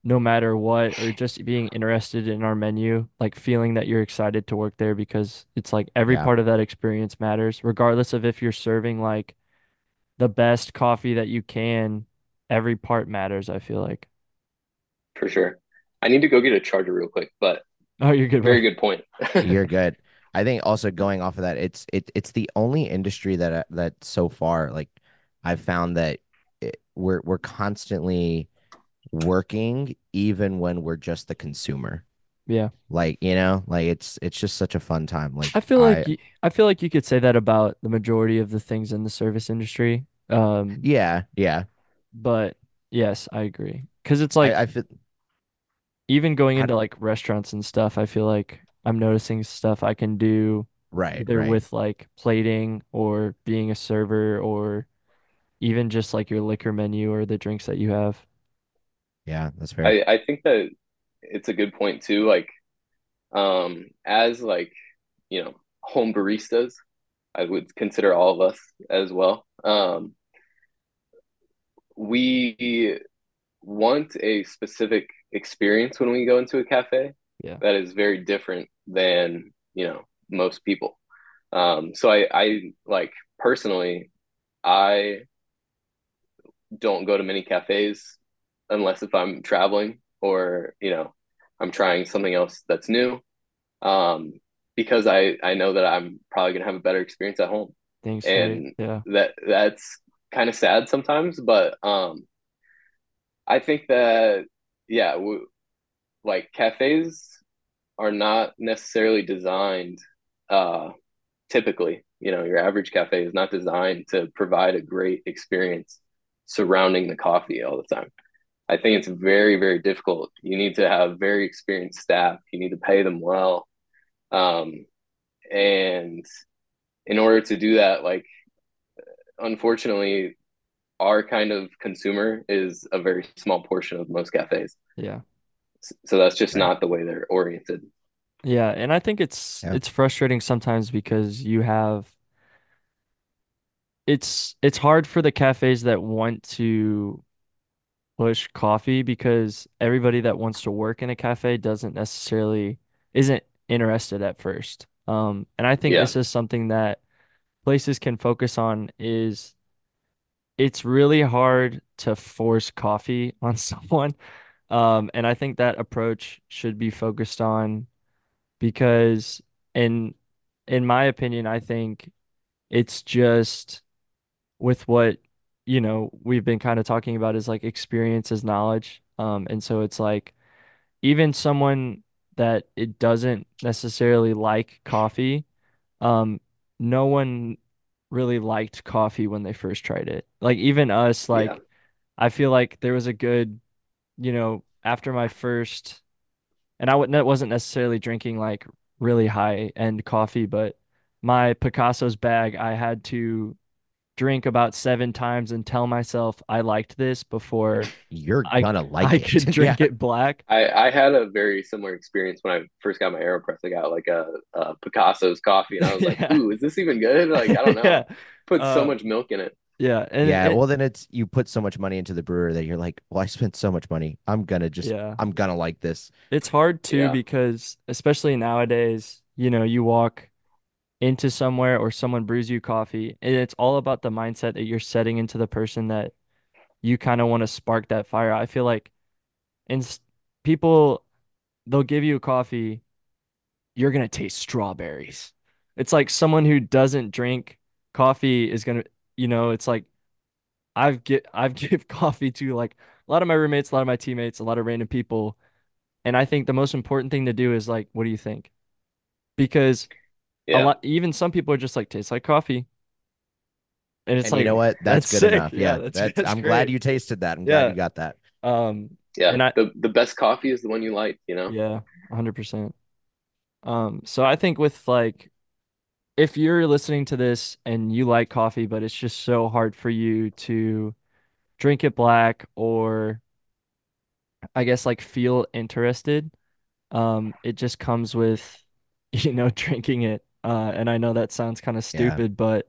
no matter what, or just being interested in our menu, like feeling that you're excited to work there because it's like every Yeah, part of that experience matters, regardless of if you're serving like the best coffee that you can, every part matters, I feel like. for sure. I need to go get a charger real quick, but Oh, you're good, bro. very good point. you're good. I think also going off of that, it's the only industry that so far like I've found that we're constantly working even when we're just the consumer. Yeah. Like, like it's just such a fun time. Like I feel like you could say that about the majority of the things in the service industry. yeah, yeah. But yes, I agree. 'Cause it's I like feel even going how into like restaurants and stuff, I feel like I'm noticing stuff I can do right, either right. with like plating or being a server or even just like your liquor menu or the drinks that you have. Yeah, that's fair. I think that it's a good point too. Like, as like, home baristas, I would consider all of us as well. We want a specific experience when we go into a cafe Yeah. that is very different than, most people. So I like personally, I don't go to many cafes unless if I'm traveling or, I'm trying something else that's new. Um, because I know that I'm probably gonna have a better experience at home. Thanks, straight. And Yeah. that's kind of sad sometimes, but I think that yeah, like cafes are not necessarily designed uh typically, your average cafe is not designed to provide a great experience surrounding the coffee all the time. I think it's very, very difficult. You need to have very experienced staff. You need to pay them well. Um, and in order to do that, like, unfortunately, our kind of consumer is a very small portion of most cafes. Yeah. So that's just Right. not the way they're oriented. Yeah, and I think it's Yeah. it's frustrating sometimes because it's hard for the cafes that want to push coffee because everybody that wants to work in a cafe doesn't necessarily isn't interested at first. And I think Yeah. this is something that places can focus on is it's really hard to force coffee on someone. And I think that approach should be focused on because in in my opinion, I think it's just with what, we've been kind of talking about is like experience is knowledge. And so it's like even someone that it doesn't necessarily like coffee, um, no one really liked coffee when they first tried it. Like even us, Yeah. like I feel like there was a good, after my first, and wasn't necessarily drinking like really high end coffee, but my Picasso's bag, I had to drink about 7 times and tell myself I liked this before You're I gonna I like it. could Yeah. drink it black. I had a very similar experience when I first got my AeroPress. I got like a Picasso's coffee, and I was like, Yeah. "Ooh, is this even good?" Like, I don't Yeah. know. Put so Uh much milk in it. yeah, and Yeah, well then it's you put so much money into the brewer that you're like, well, I spent so much money. yeah. I'm gonna like this. It's hard too Yeah, because especially nowadays, you walk into somewhere or someone brews you coffee and it's all about the mindset that you're setting into the person that you kind of want to spark that fire. I feel like and people they'll give you a coffee, you're gonna taste strawberries. It's like someone who doesn't drink coffee is gonna, it's like I've give coffee to like a lot of my roommates, a lot of my teammates, a lot of random people, and I think the most important thing to do is like, what do you think? Because a yeah, lot, even some people are just like, tastes like coffee, and it's And you know like what? That's that's good sick. enough. Yeah, Yeah, that's that's that's I'm glad great. you tasted that. I'm glad you Yeah. got that. Um, yeah. and I The best coffee is the one you like. yeah, 100%. So I think with like if you're listening to this and you like coffee, but it's just so hard for you to drink it black or I guess like feel interested, it just comes with, drinking it. And I know that sounds kind of Yeah, stupid, but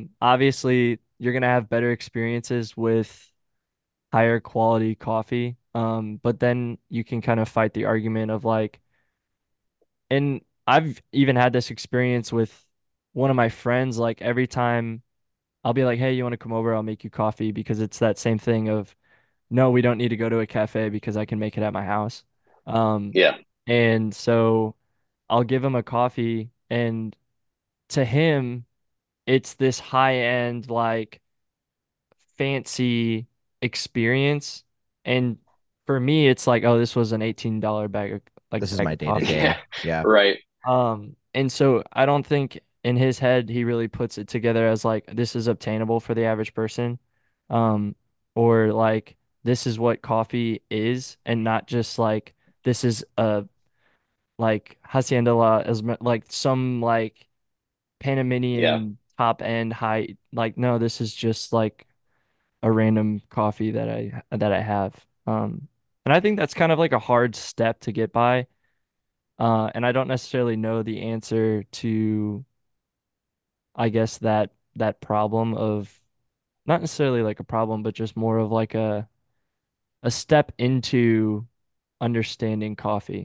obviously you're gonna have better experiences with higher quality coffee. But then you can kind of fight the argument of like, and I've even had this experience with one of my friends. Like every time I'll be like, "Hey, you want to come over? I'll make you coffee," because it's that same thing of, no, we don't need to go to a cafe because I can make it at my house. Um, Yeah. and so I'll give him a coffee, and to him, it's this high end, like fancy experience. And for me, it's like, oh, this was an $18 This is bag my of day to coffee. Yeah. day. Yeah. Right. And so I don't think in his head he really puts it together as like this is obtainable for the average person. Um, or like this is what coffee is, and not just like this is a like Hacienda La Esmer like some like Yeah. Panamanian top end high, like no, this is just like a random coffee that I have. And I think that's kind of like a hard step to get by. And I don't necessarily know the answer to, I guess, that problem of, not necessarily like a problem, but just more of like a step into understanding coffee.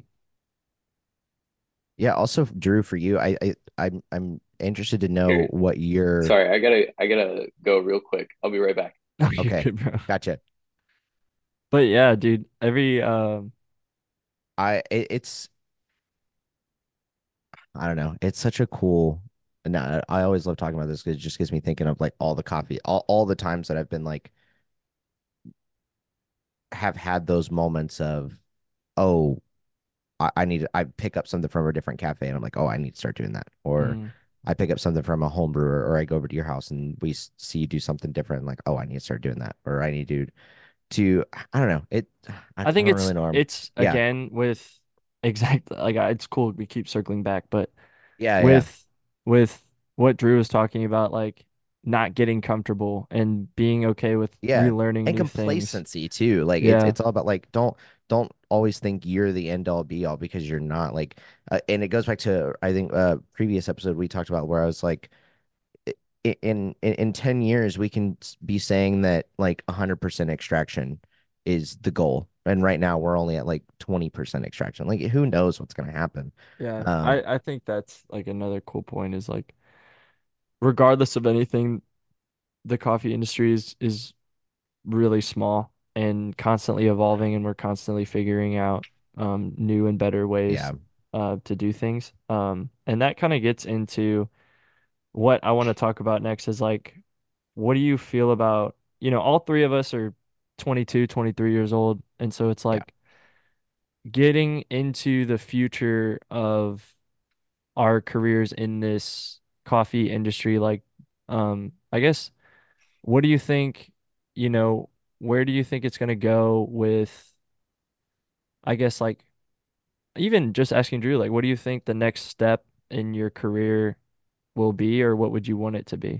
Yeah. Also, Drew, for you, I'm interested to know Here. what your Sorry, I gotta go real quick. I'll be right back. Oh, you're okay. good, bro. Gotcha. But yeah, dude, It's I don't know. It's such a cool. And I always love talking about this because it just gets me thinking of like all the coffee, all the times that I've been like have had those moments of, oh, I pick up something from a different cafe and I'm like, oh, I need to start doing that. Or mm, I pick up something from a home brewer, or I go over to your house and we see you do something different. Like, oh, I need to start doing that. Or I need to I don't know. I I think don't really know. it's Yeah. again with exact like it's cool we keep circling back, but Yeah. Yeah. with with what Drew was talking about, like not getting comfortable and being okay with Yeah. relearning And new things. complacency too. Like Yeah. it's all about like don't always think you're the end all be all because you're not like and it goes back to I think previous episode we talked about where I was like in 10 years we can be saying that like 100% extraction is the goal. And right now we're only at like 20% extraction. Like who knows what's going to happen. Yeah. Um I think that's like another cool point is like regardless of anything, the coffee industry is really small and constantly evolving, and we're constantly figuring out new and better ways yeah. to do things. And that kind of gets into what I want to talk about next is like, what do you feel about, all three of us are 22, 23 years old. And so it's Yeah. like getting into the future of our careers in this coffee industry. Like, I guess, what do you think, you know, where do you think it's going to go with, I guess, like, even just asking Drew, like, what do you think the next step in your career will be, or what would you want it to be?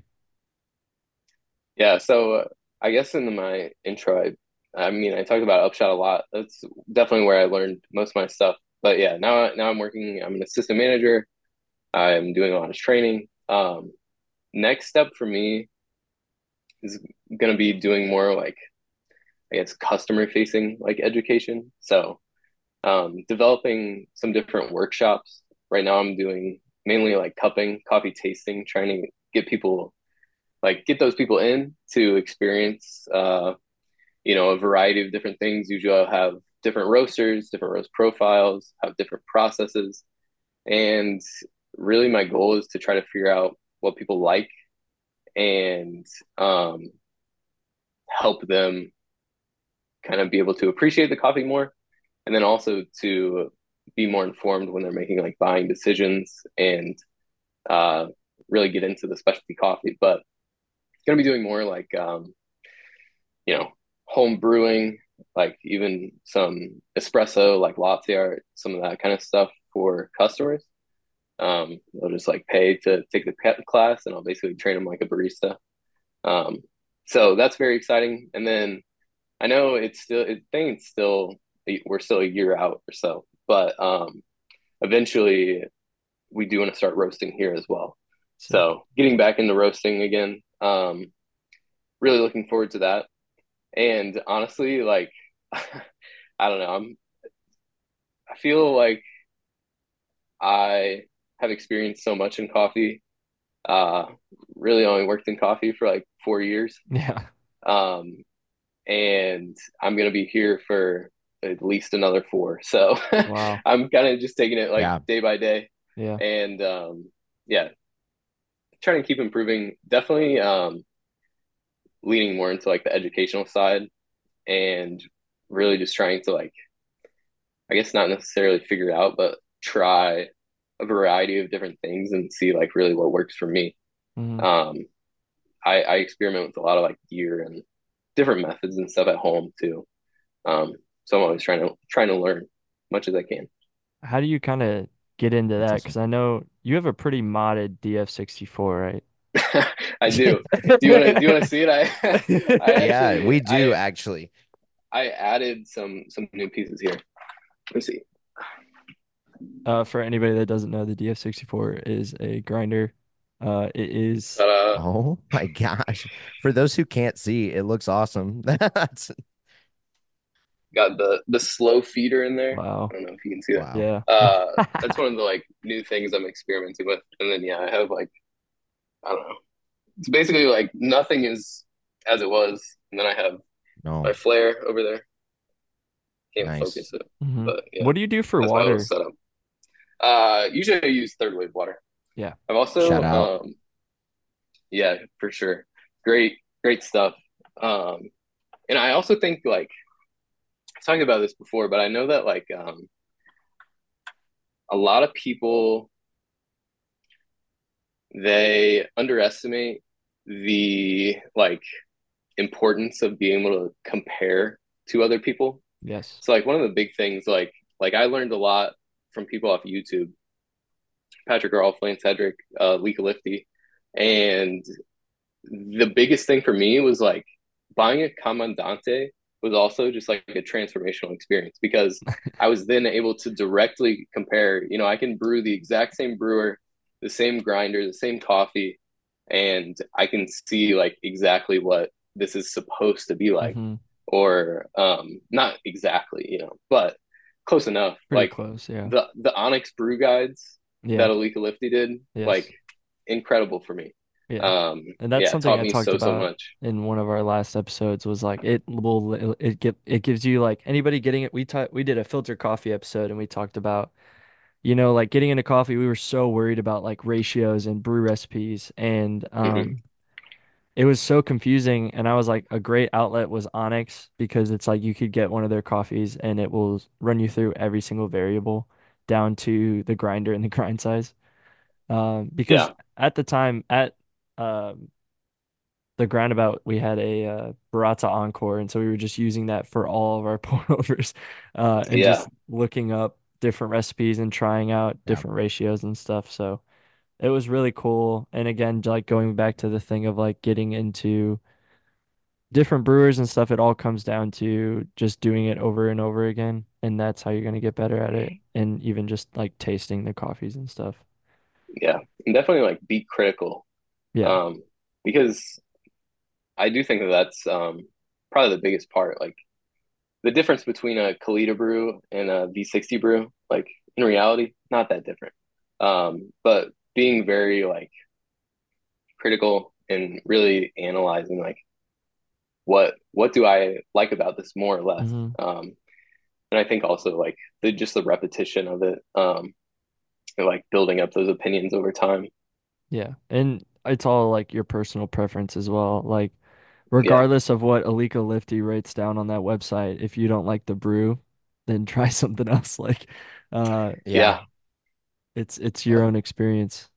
Yeah, so I guess in my intro, I mean, I talked about Upshot a lot. That's definitely where I learned most of my stuff. But yeah, now I'm working. I'm an assistant manager. I'm doing a lot of training. Next step for me is going to be doing more like I guess customer facing like education. So developing some different workshops. Right now, I'm doing mainly like cupping, coffee tasting, trying to get people get those people in to experience a variety of different things. Usually I'll have different roasters, different roast profiles, have different processes. And really my goal is to try to figure out what people like and um, help them kind of be able to appreciate the coffee more. And then also to be more informed when they're making like buying decisions and uh, really get into the specialty coffee. But going to be doing more you know, home brewing, like even some espresso, like latte art, some of that kind of stuff for customers. They'll just like pay to take the class, and I'll basically train them like a barista. Um, so that's very exciting. And then I know I think it's still, we're still a year out or so, but eventually we do want to start roasting here as well. Sick. So getting back into roasting again, really looking forward to that. And honestly, like I don't know. I feel like I have experienced so much in coffee. Uh, really only worked in coffee for like 4 years. Yeah. Um, and I'm gonna be here for at least another four. So Wow. I'm kind of just taking it like Yeah. day by day, Yeah. and yeah, trying to keep improving. Definitely leaning more into like the educational side, and really just trying to like, I guess not necessarily figure out, but try a variety of different things and see like really what works for me. Hmm. Um, I experiment with a lot of like gear and different methods and stuff at home too. Um, so I'm always trying to learn as much as I can. How do you kind of get into That's that? awesome. Because I know you have a pretty modded DF64, right? I do. Do you want to see it? I Yeah, actually we do actually. I added some new pieces here. Let me see. For anybody that doesn't know, the DF64 is a grinder. It is Oh my gosh. For those who can't see, it looks awesome. That's Got the slow feeder in there. wow. I don't know if you can see that. wow. Yeah. That's one of the like new things I'm experimenting with. And then yeah, I have like, I don't know. It's basically like nothing is as it was. And then I have my No. flare over there. Can't Nice. focus it. Hmm. But yeah, What do you do for that's my little water? setup. Usually I use third wave water. Yeah. I've Shout also out. yeah, for sure. Great stuff. Um and I also think like I was talking about this before, but I know that like a lot of people they underestimate the like importance of being able to compare to other people. Yes. So like one of the big things like I learned a lot from people off YouTube, Patrick Rolf, Lance Hedrick, Lika Lifty, and the biggest thing for me was like buying a Comandante was also just like a transformational experience because I was then able to directly compare. You know, I can brew the exact same brewer, the same grinder, the same coffee, and I can see like exactly what this is supposed to be like, Hmm. or not exactly, but close enough. Pretty Like close. Yeah. the Onyx brew guides that Yeah. Alika Lifty did, like Yes. incredible for me. Yeah. And that's Yeah, it something taught I me talked so about much. in one of our last episodes was like it gives you like anybody getting it. We did a filter coffee episode and we talked about, like getting into coffee, we were so worried about like ratios and brew recipes and Hmm. it was so confusing and I was like a great outlet was Onyx because it's like you could get one of their coffees and it will run you through every single variable down to the grinder and the grind size. Because Yeah, at the time at um the Groundabout, we had a Baratza Encore, and so we were just using that for all of our pour overs, and yeah, just looking up different recipes and trying out Yeah. different ratios and stuff. So it was really cool. And again, like going back to the thing of like getting into different brewers and stuff, it all comes down to just doing it over and over again, and that's how you're gonna get better at it. And even just like tasting the coffees and stuff. yeah, and definitely like be critical, Yeah. um, because I do think that that's probably the biggest part. Like the difference between a Kalita brew and a V60 brew, like in reality, not that different. But being very like critical and really analyzing like what do I like about this more or less. Hmm. And I think also like the repetition of it, and like building up those opinions over time. Yeah. And it's all like your personal preference as well. Like Yeah, regardless of what Alika Lifty writes down on that website, if you don't like the brew, then try something else. Like, uh, Yeah. yeah, it's your yeah, own experience.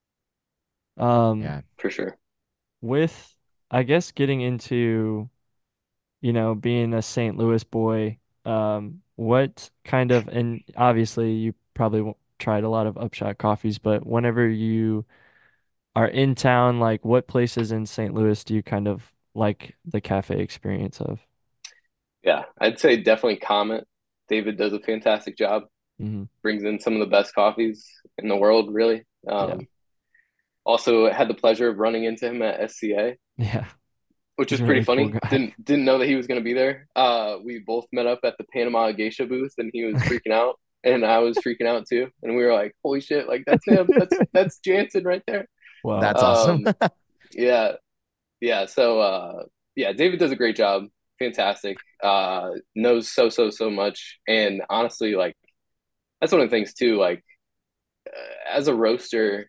Um, Yeah. for sure. with I guess getting into, being a St. Louis boy, what kind of, and obviously you probably tried a lot of Upshot coffees, but whenever you are in town, like what places in St. Louis do you kind of like the cafe experience of? Yeah, I'd say definitely Comet. David does a fantastic job. Hmm. Brings in some of the best coffees in the world, really. Yeah. Also had the pleasure of running into him at SCA. Yeah. which He's was a pretty really cool funny. guy. Didn't know that he was going to be there. We both met up at the Panama Geisha booth, and he was freaking out, and I was freaking out too. And we were like, "Holy shit! Like that's him. That's Jansen right there." Wow. That's awesome. Um, yeah, yeah. So yeah, David does a great job. Fantastic. Knows so much, and honestly, like that's one of the things too. Like as a roaster,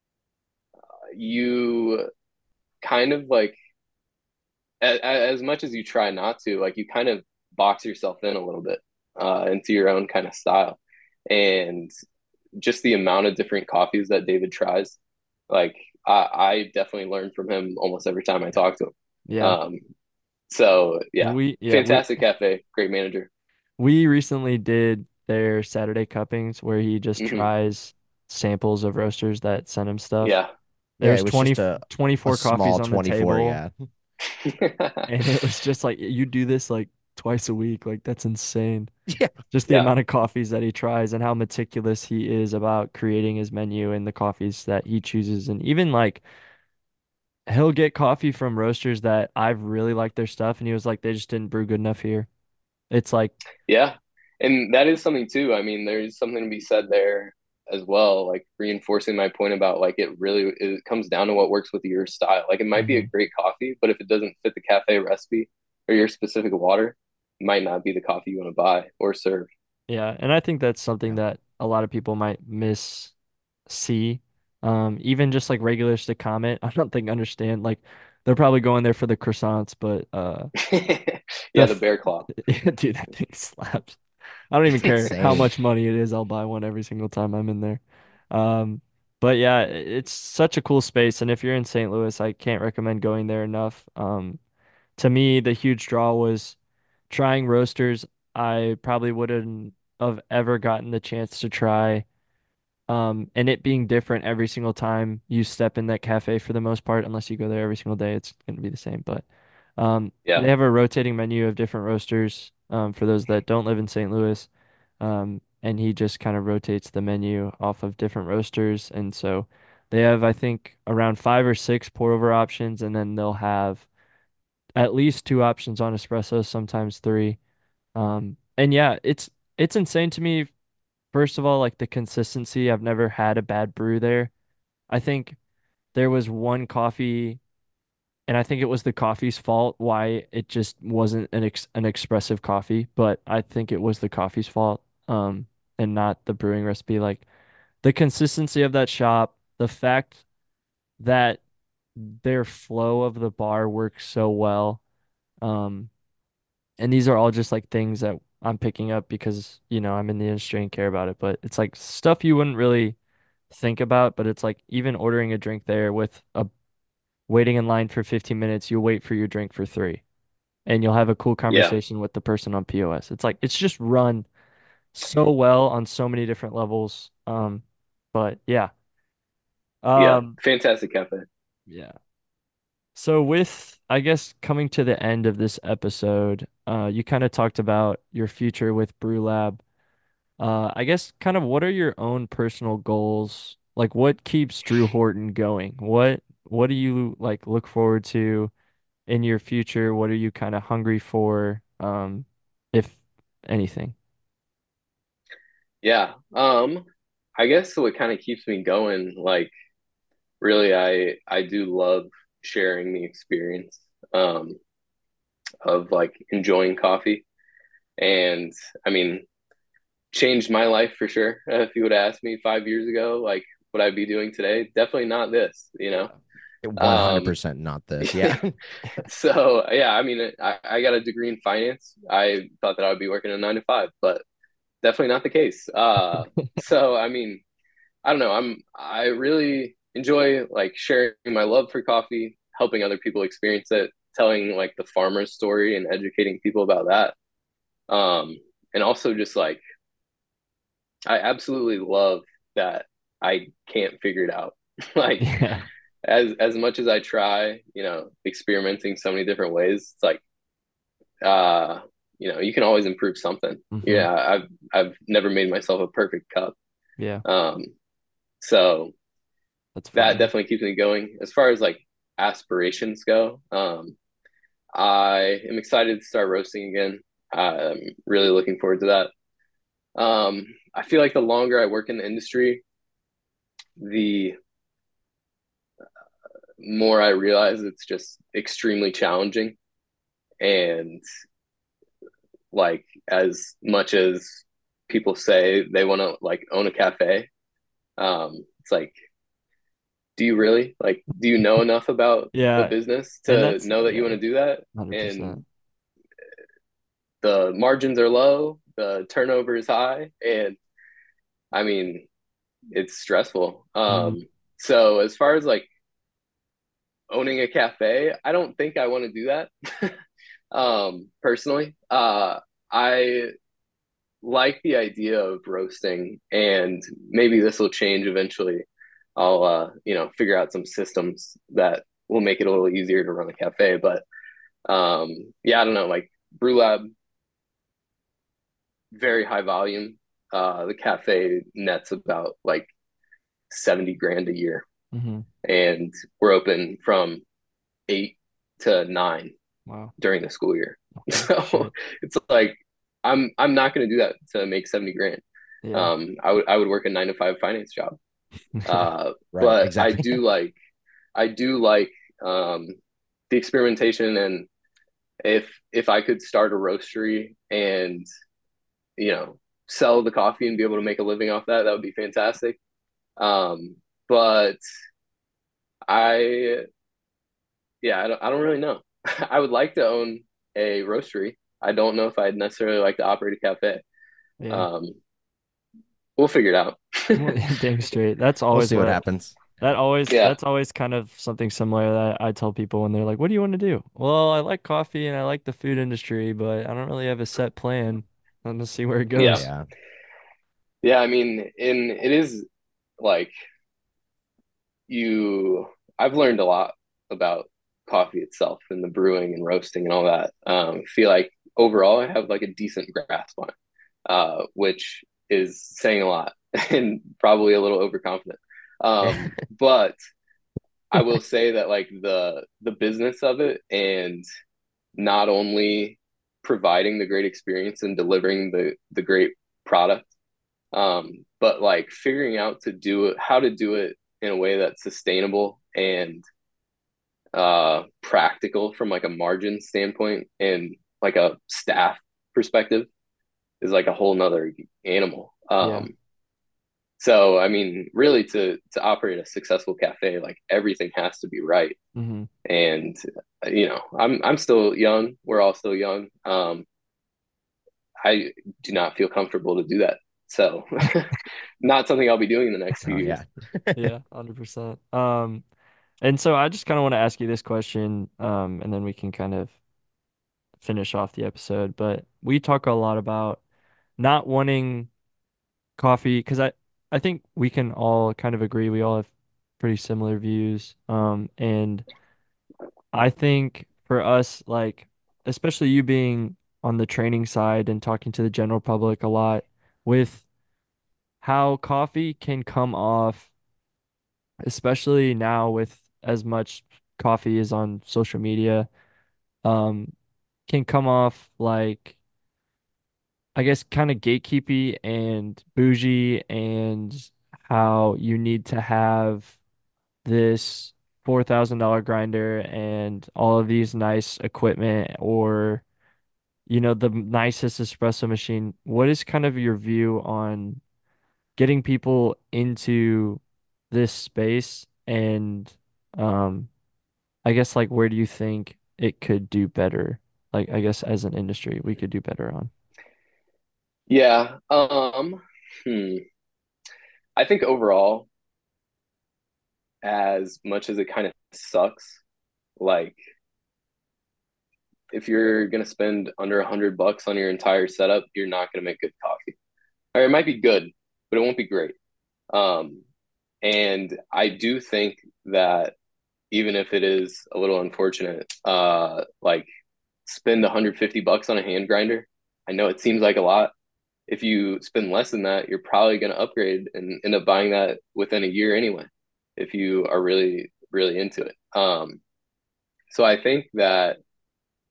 you kind of like as much as you try not to, like you kind of box yourself in a little bit into your own kind of style, and just the amount of different coffees that David tries, like I definitely learn from him almost every time I talk to him. Yeah. Um, so yeah, We yeah, we fantastic cafe, great manager. we recently did their Saturday cuppings where he just Hmm. tries samples of roasters that send him stuff. Yeah. Yeah, There's it was just a 24 coffees small on the 24, table, yeah. and it was just like you do this like twice a week. Like that's insane. Yeah. Just the Yeah. amount of coffees that he tries and how meticulous he is about creating his menu and the coffees that he chooses. And even like he'll get coffee from roasters that I've really liked their stuff, and he was like, they just didn't brew good enough here. It's like, Yeah. And that is something too. I mean, there's something to be said there as well, like reinforcing my point about like it comes down to what works with your style. Like it might be a mhm. great coffee, but if it doesn't fit the cafe recipe or your specific water, it might not be the coffee you want to buy or serve. Yeah, and I think that's something Yeah. that a lot of people might miss see. Even just like regulars to comment, I don't think understand. Like they're probably going there for the croissants, but the Yeah, the f bear claw. dude, that thing slaps. I don't even It's care how insane. much money it is. I'll buy one every single time I'm in there. But yeah, it's such a cool space, and if you're in St. Louis, I can't recommend going there enough. To me, the huge draw was trying roasters I probably wouldn't have ever gotten the chance to try. And it being different every single time you step in that cafe for the most part, unless you go there every single day, it's gonna be the same. But they Yeah. have a rotating menu of different roasters, for those that don't live in St. Louis. And he just kind of rotates the menu off of different roasters. And so they have, I think, around 5 or 6 pour over options, and then they'll have at least 2 options on espresso, sometimes 3. And yeah, it's insane to me. First of all, like the consistency, I've never had a bad brew there. I think there was one coffee, and I think it was the coffee's fault why it just wasn't an expressive coffee, but I think it was the coffee's fault, and not the brewing recipe. Like the consistency of that shop, the fact that their flow of the bar works so well. Um, And these are all just like things that I'm picking up because, I'm in the industry and care about it. But it's like stuff you wouldn't really think about. But it's like even ordering a drink there with a waiting in line for 15 minutes, you'll wait for your drink for 3. And you'll have a cool Yeah. conversation with the person on POS. It's like it's just run so well on so many different levels. But yeah. Yeah. Um, Fantastic cafe. yeah. So with, I guess, coming to the end of this episode, you kind of talked about your future with Brew Lab. I guess kind of what are your own personal goals? Like what keeps Drew Horton going? What do you like look forward to in your future? What are you kind of hungry for? If anything. Yeah. I guess what kind of keeps me going, like really I do love sharing the experience of like enjoying coffee. And I mean, changed my life for sure. If you would have asked me 5 years ago, like what I'd be doing today, definitely not this, you know? Yeah. 100% Um, not this. Yeah. so yeah, I mean, I got a degree in finance. I thought that I would be working a 9 to 5, but definitely not the case. So I mean, I don't know. I really enjoy like sharing my love for coffee, helping other people experience it, telling like the farmer's story and educating people about that. And also just like I absolutely love that I can't figure it out. Like Yeah. as much as I try, experimenting so many different ways, it's like uh, you can always improve something. hmm Yeah, I've never made myself a perfect cup. Yeah. Um, so That's that fire. definitely keeps me going. As far as like aspirations go, I am excited to start roasting again. I'm really looking forward to that. I feel like the longer I work in the industry, the more I realize it's just extremely challenging. And like as much as people say they want to like own a cafe, it's like, do you really like? Do you know enough about the Yeah, business and to that's know that you yeah, want to do that? 100%. And the margins are low, the turnover is high, and I mean, it's stressful. Hmm. So as far as like owning a cafe, I don't think I want to do that. Personally, I like the idea of roasting, and maybe this will change eventually. I'll, figure out some systems that will make it a little easier to run a cafe. But yeah, I don't know, like Brew Lab, very high volume. The cafe nets about like 70 grand a year, Hmm. and we're open from 8 to 9 Wow. during the school year. Okay. So Shit. it's like I'm not going to do that to make 70 grand. Yeah. I would work a 9 to 5 finance job. Yeah. Right, But I exactly. do like um, the experimentation, and if I could start a roastery and you know sell the coffee and be able to make a living off that, that would be fantastic. But I yeah, I don't really know. I would like to own a roastery. I don't know if I'd necessarily like to operate a cafe. Yeah. Um, we'll figure it out. Well, dang straight. That's We'll always see what what happens. Yeah, that's always kind of something similar that I tell people when they're like, "What do you want to do?" Well, I like coffee and I like the food industry, but I don't really have a set plan. I'm gonna see where it yeah, goes. Yeah. yeah. I mean, and it is like you. I've learned a lot about coffee itself and the brewing and roasting and all that. I feel like overall I have like a decent grasp on it, which is saying a lot and probably a little overconfident. But I will say that like the business of it, and not only providing the great experience and delivering the great product, but like figuring out to do it, how to do it in a way that's sustainable and practical from like a margin standpoint and like a staff perspective is like a whole nother animal. Yeah. So I mean, really to operate a successful cafe, like everything has to be right. Hmm. And I'm still young. We're all still young. I do not feel comfortable to do that. So not something I'll be doing in the next few Oh years. yeah. Yeah, 100%. And so I just kind of want to ask you this question, and then we can kind of finish off the episode. But we talk a lot about not wanting coffee because I think we can all kind of agree we all have pretty similar views. And I think for us, like especially you being on the training side and talking to the general public a lot with how coffee can come off, especially now with as much coffee is on social media, um, can come off like I guess kind of gatekeepy and bougie and how you need to have this $4,000 grinder and all of these nice equipment or the nicest espresso machine. What is kind of your view on getting people into this space and um I guess like where do you think it could do better? Like I guess as an industry we could do better on. Yeah. I think overall, as much as it kind of sucks, like if you're gonna spend under $100 on your entire setup, you're not gonna make good coffee. Or it might be good, but it won't be great. Um, and I do think that even if it is a little unfortunate, like spend $150 on a hand grinder. I know it seems like a lot. If you spend less than that, you're probably going to upgrade and end up buying that within a year anyway, if you are really, really into it. So I think that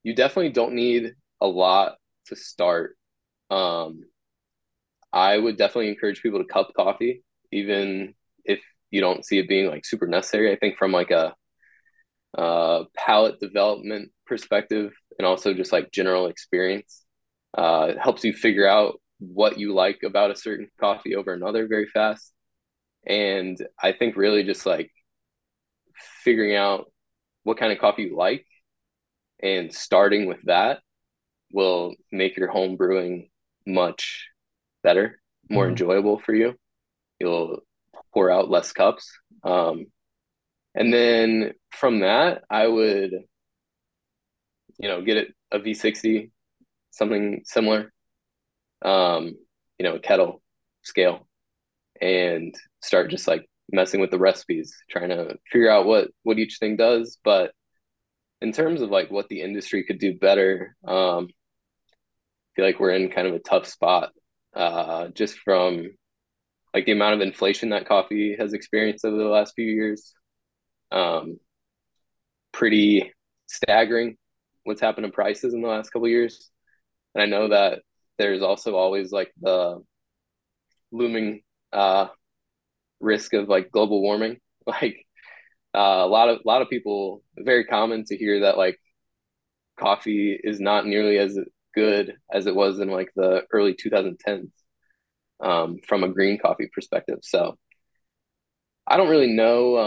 you definitely don't need a lot to start. Um, I would definitely encourage people to cup coffee, even if you don't see it being like super necessary. I think from like a palate development perspective and also just like general experience, it helps you figure out what you like about a certain coffee over another very fast. And I think really just like figuring out what kind of coffee you like and starting with that will make your home brewing much better, more Hmm. enjoyable for you. You'll pour out less cups. And then from that, I would, get it a V60, something similar, um, a kettle scale, and start just like messing with the recipes, trying to figure out what each thing does. But in terms of like what the industry could do better, I feel like we're in kind of a tough spot, just from like the amount of inflation that coffee has experienced over the last few years. Um, Pretty staggering what's happened to prices in the last couple of years. And I know that there's also always like the looming uh, risk of like global warming. Like a lot of people, very common to hear that like coffee is not nearly as good as it was in like the early 2010s, from a green coffee perspective. So I don't really know,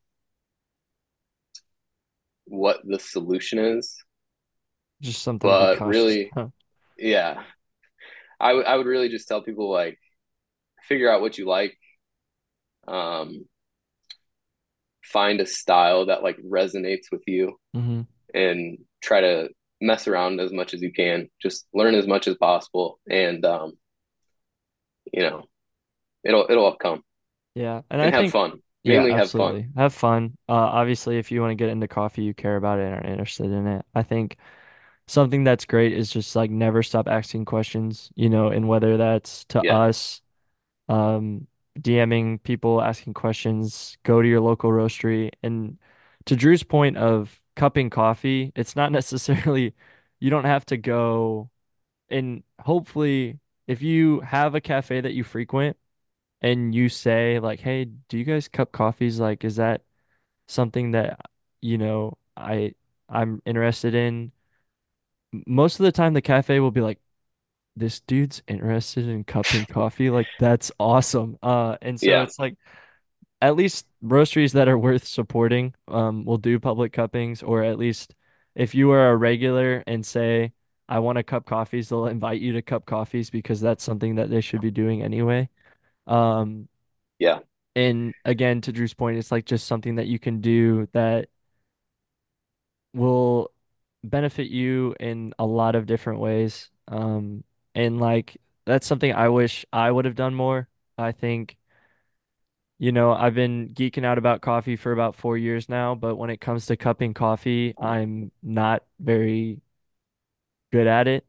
what the solution is, Just something to be but cautious really, about. yeah, I would really just tell people like figure out what you like, um, find a style that like resonates with you, Hmm. and try to mess around as much as you can. Just learn as much as possible, and you know, it'll all come, Yeah, and I and have think, fun. yeah, Mainly have fun. absolutely. Have fun. Obviously, if you want to get into coffee, you care about it and are interested in it. I think something that's great is just like never stop asking questions, and whether that's to Yeah, us, um, DMing people, asking questions, go to your local roastery. And to Drew's point of cupping coffee, it's not necessarily, you don't have to go, and hopefully, if you have a cafe that you frequent and you say like, "Hey, do you guys cup coffees? Like, is that something that, you know, I I'm interested in?" Most of the time the cafe will be like, "This dude's interested in cupping coffee. Like, that's awesome." And so yeah, it's like at least roasteries that are worth supporting will do public cuppings, or at least if you are a regular and say, "I want to cup coffees," they'll invite you to cup coffees because that's something that they should be doing anyway. Um, yeah, And again, to Drew's point, it's like just something that you can do that will benefit you in a lot of different ways. And like that's something I wish I would have done more. I think, I've been geeking out about coffee for about 4 years now, but when it comes to cupping coffee, I'm not very good at it.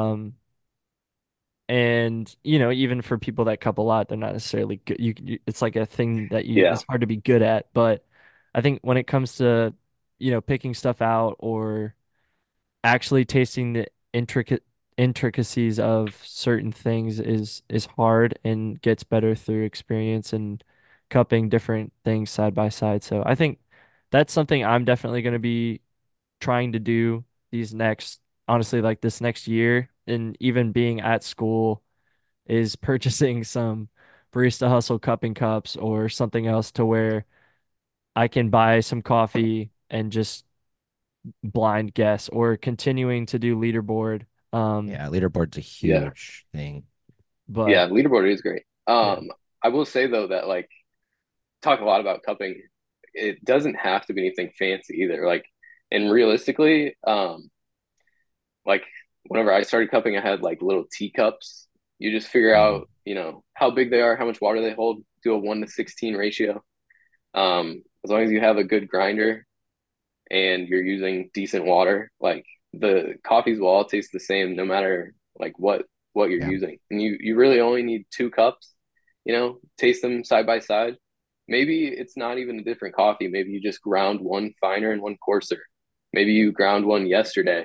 And even for people that cup a lot, they're not necessarily good. It's like a thing that yeah, it's hard to be good at. But I think when it comes to, picking stuff out or actually tasting the intricacies of certain things is hard and gets better through experience and cupping different things side by side. So I think that's something I'm definitely going to be trying to do honestly, like this next year, and even being at school is purchasing some Barista Hustle cupping cups or something else to where I can buy some coffee and just blind guess or continuing to do leaderboard. Um, Yeah, leaderboard's a yeah, huge thing. yeah. but Leaderboard is great. yeah. I will say though that like talk a lot about cupping. It doesn't have to be anything fancy either. Like, and realistically, like whenever I started cupping, I had like little teacups. You just figure Mm, out, how big they are, how much water they hold, do a 1 to 16 ratio. As long as you have a good grinder and you're using decent water, like the coffees will all taste the same no matter like what you're yeah. using. And you really only need 2 cups, taste them side by side. Maybe it's not even a different coffee. Maybe you just ground one finer and one coarser. Maybe you ground one yesterday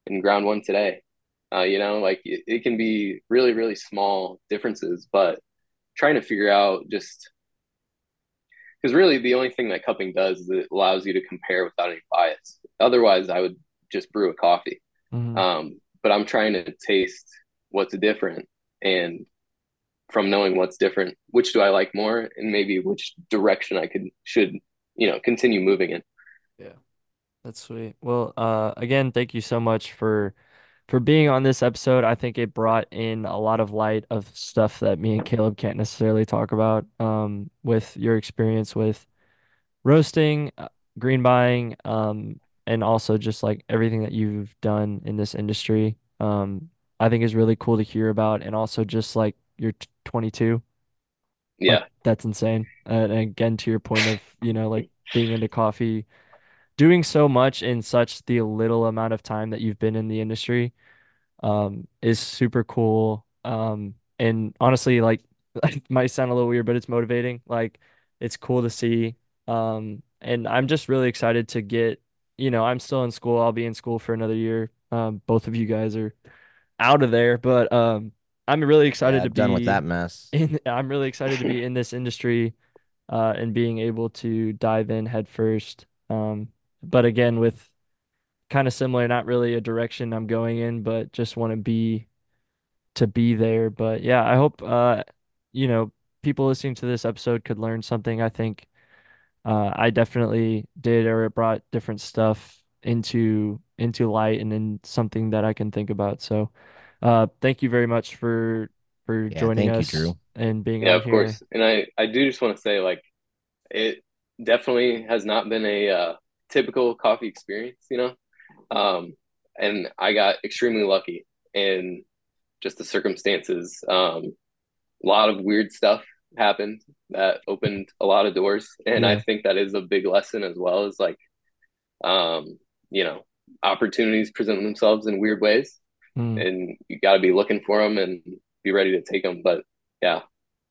and ground one today. Like it can be really, really small differences, but trying to figure out just because really the only thing that cupping does is it allows you to compare without any bias. Otherwise, I would just brew a coffee. Hmm. But I'm trying to taste what's different, and from knowing what's different, which do I like more, and maybe which direction I could should continue moving in. Yeah, that's sweet. Well, again, thank you so much for being on this episode. I think it brought in a lot of light of stuff that me and Caleb can't necessarily talk about, with your experience with roasting, green buying, and also just like everything that you've done in this industry. I think is really cool to hear about, and also just like you're 22, like Yeah, that's insane. And again, to your point of, like being into coffee, doing so much in such the little amount of time that you've been in the industry, is super cool. And honestly, like, it might sound a little weird, but it's motivating. Like, it's cool to see. And I'm just really excited to I'm still in school. I'll be in school for another year. Both of you guys are out of there, but I'm really excited Yeah, to done with be that mess. I'm really excited to be in this industry, and being able to dive in head first. But again, with kind of similar, not really a direction I'm going in, but just want to be there. But yeah, I hope you know, people listening to this episode could learn something. I think I definitely did, or it brought different stuff into light and in something that I can think about. So thank you very much for Yeah, joining thank you, us Drew. and being yeah, on of here. course. And I do just want to say like it definitely has not been a typical coffee experience, Um, and I got extremely lucky in just the circumstances. A lot of weird stuff happened that opened a lot of doors, and I Yeah. think that is a big lesson as well as like um, you know, opportunities present themselves in weird ways, Mm. and you got to be looking for them and be ready to take them. But yeah,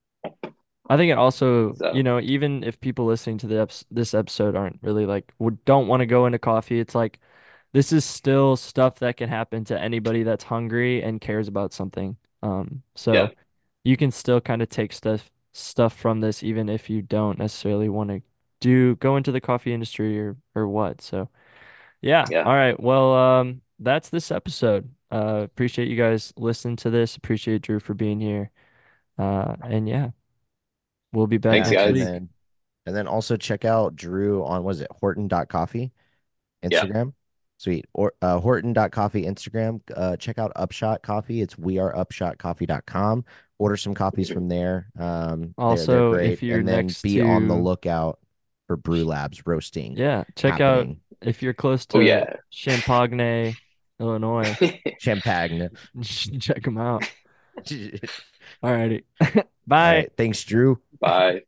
I think it also, so even if people listening to this episode aren't really like don't want to go into coffee, it's like this is still stuff that can happen to anybody that's hungry and cares about something. yeah, So you can still kind of take stuff from this, even if you don't necessarily want to go into the coffee industry or what. So yeah. yeah. All right. Well, that's this episode. Appreciate you guys listening to this. Appreciate Drew for being here. And yeah, we'll be back Thanks, Yeah, next and guys. week. then also check out Drew on, was it Horton.coffee Yeah, Instagram? Sweet. Or Horton.coffee Instagram. Check out Upshot Coffee. It's weareupshotcoffee.com. Order some coffees from there. They're Also, great. if you're And then next be on the to, lookout for Brew Labs roasting yeah, check out happening. if you're close oh to yeah. Champagnat, Illinois, Champagne. check them out. All Alrighty. Bye. right. Thanks, Drew. Bye.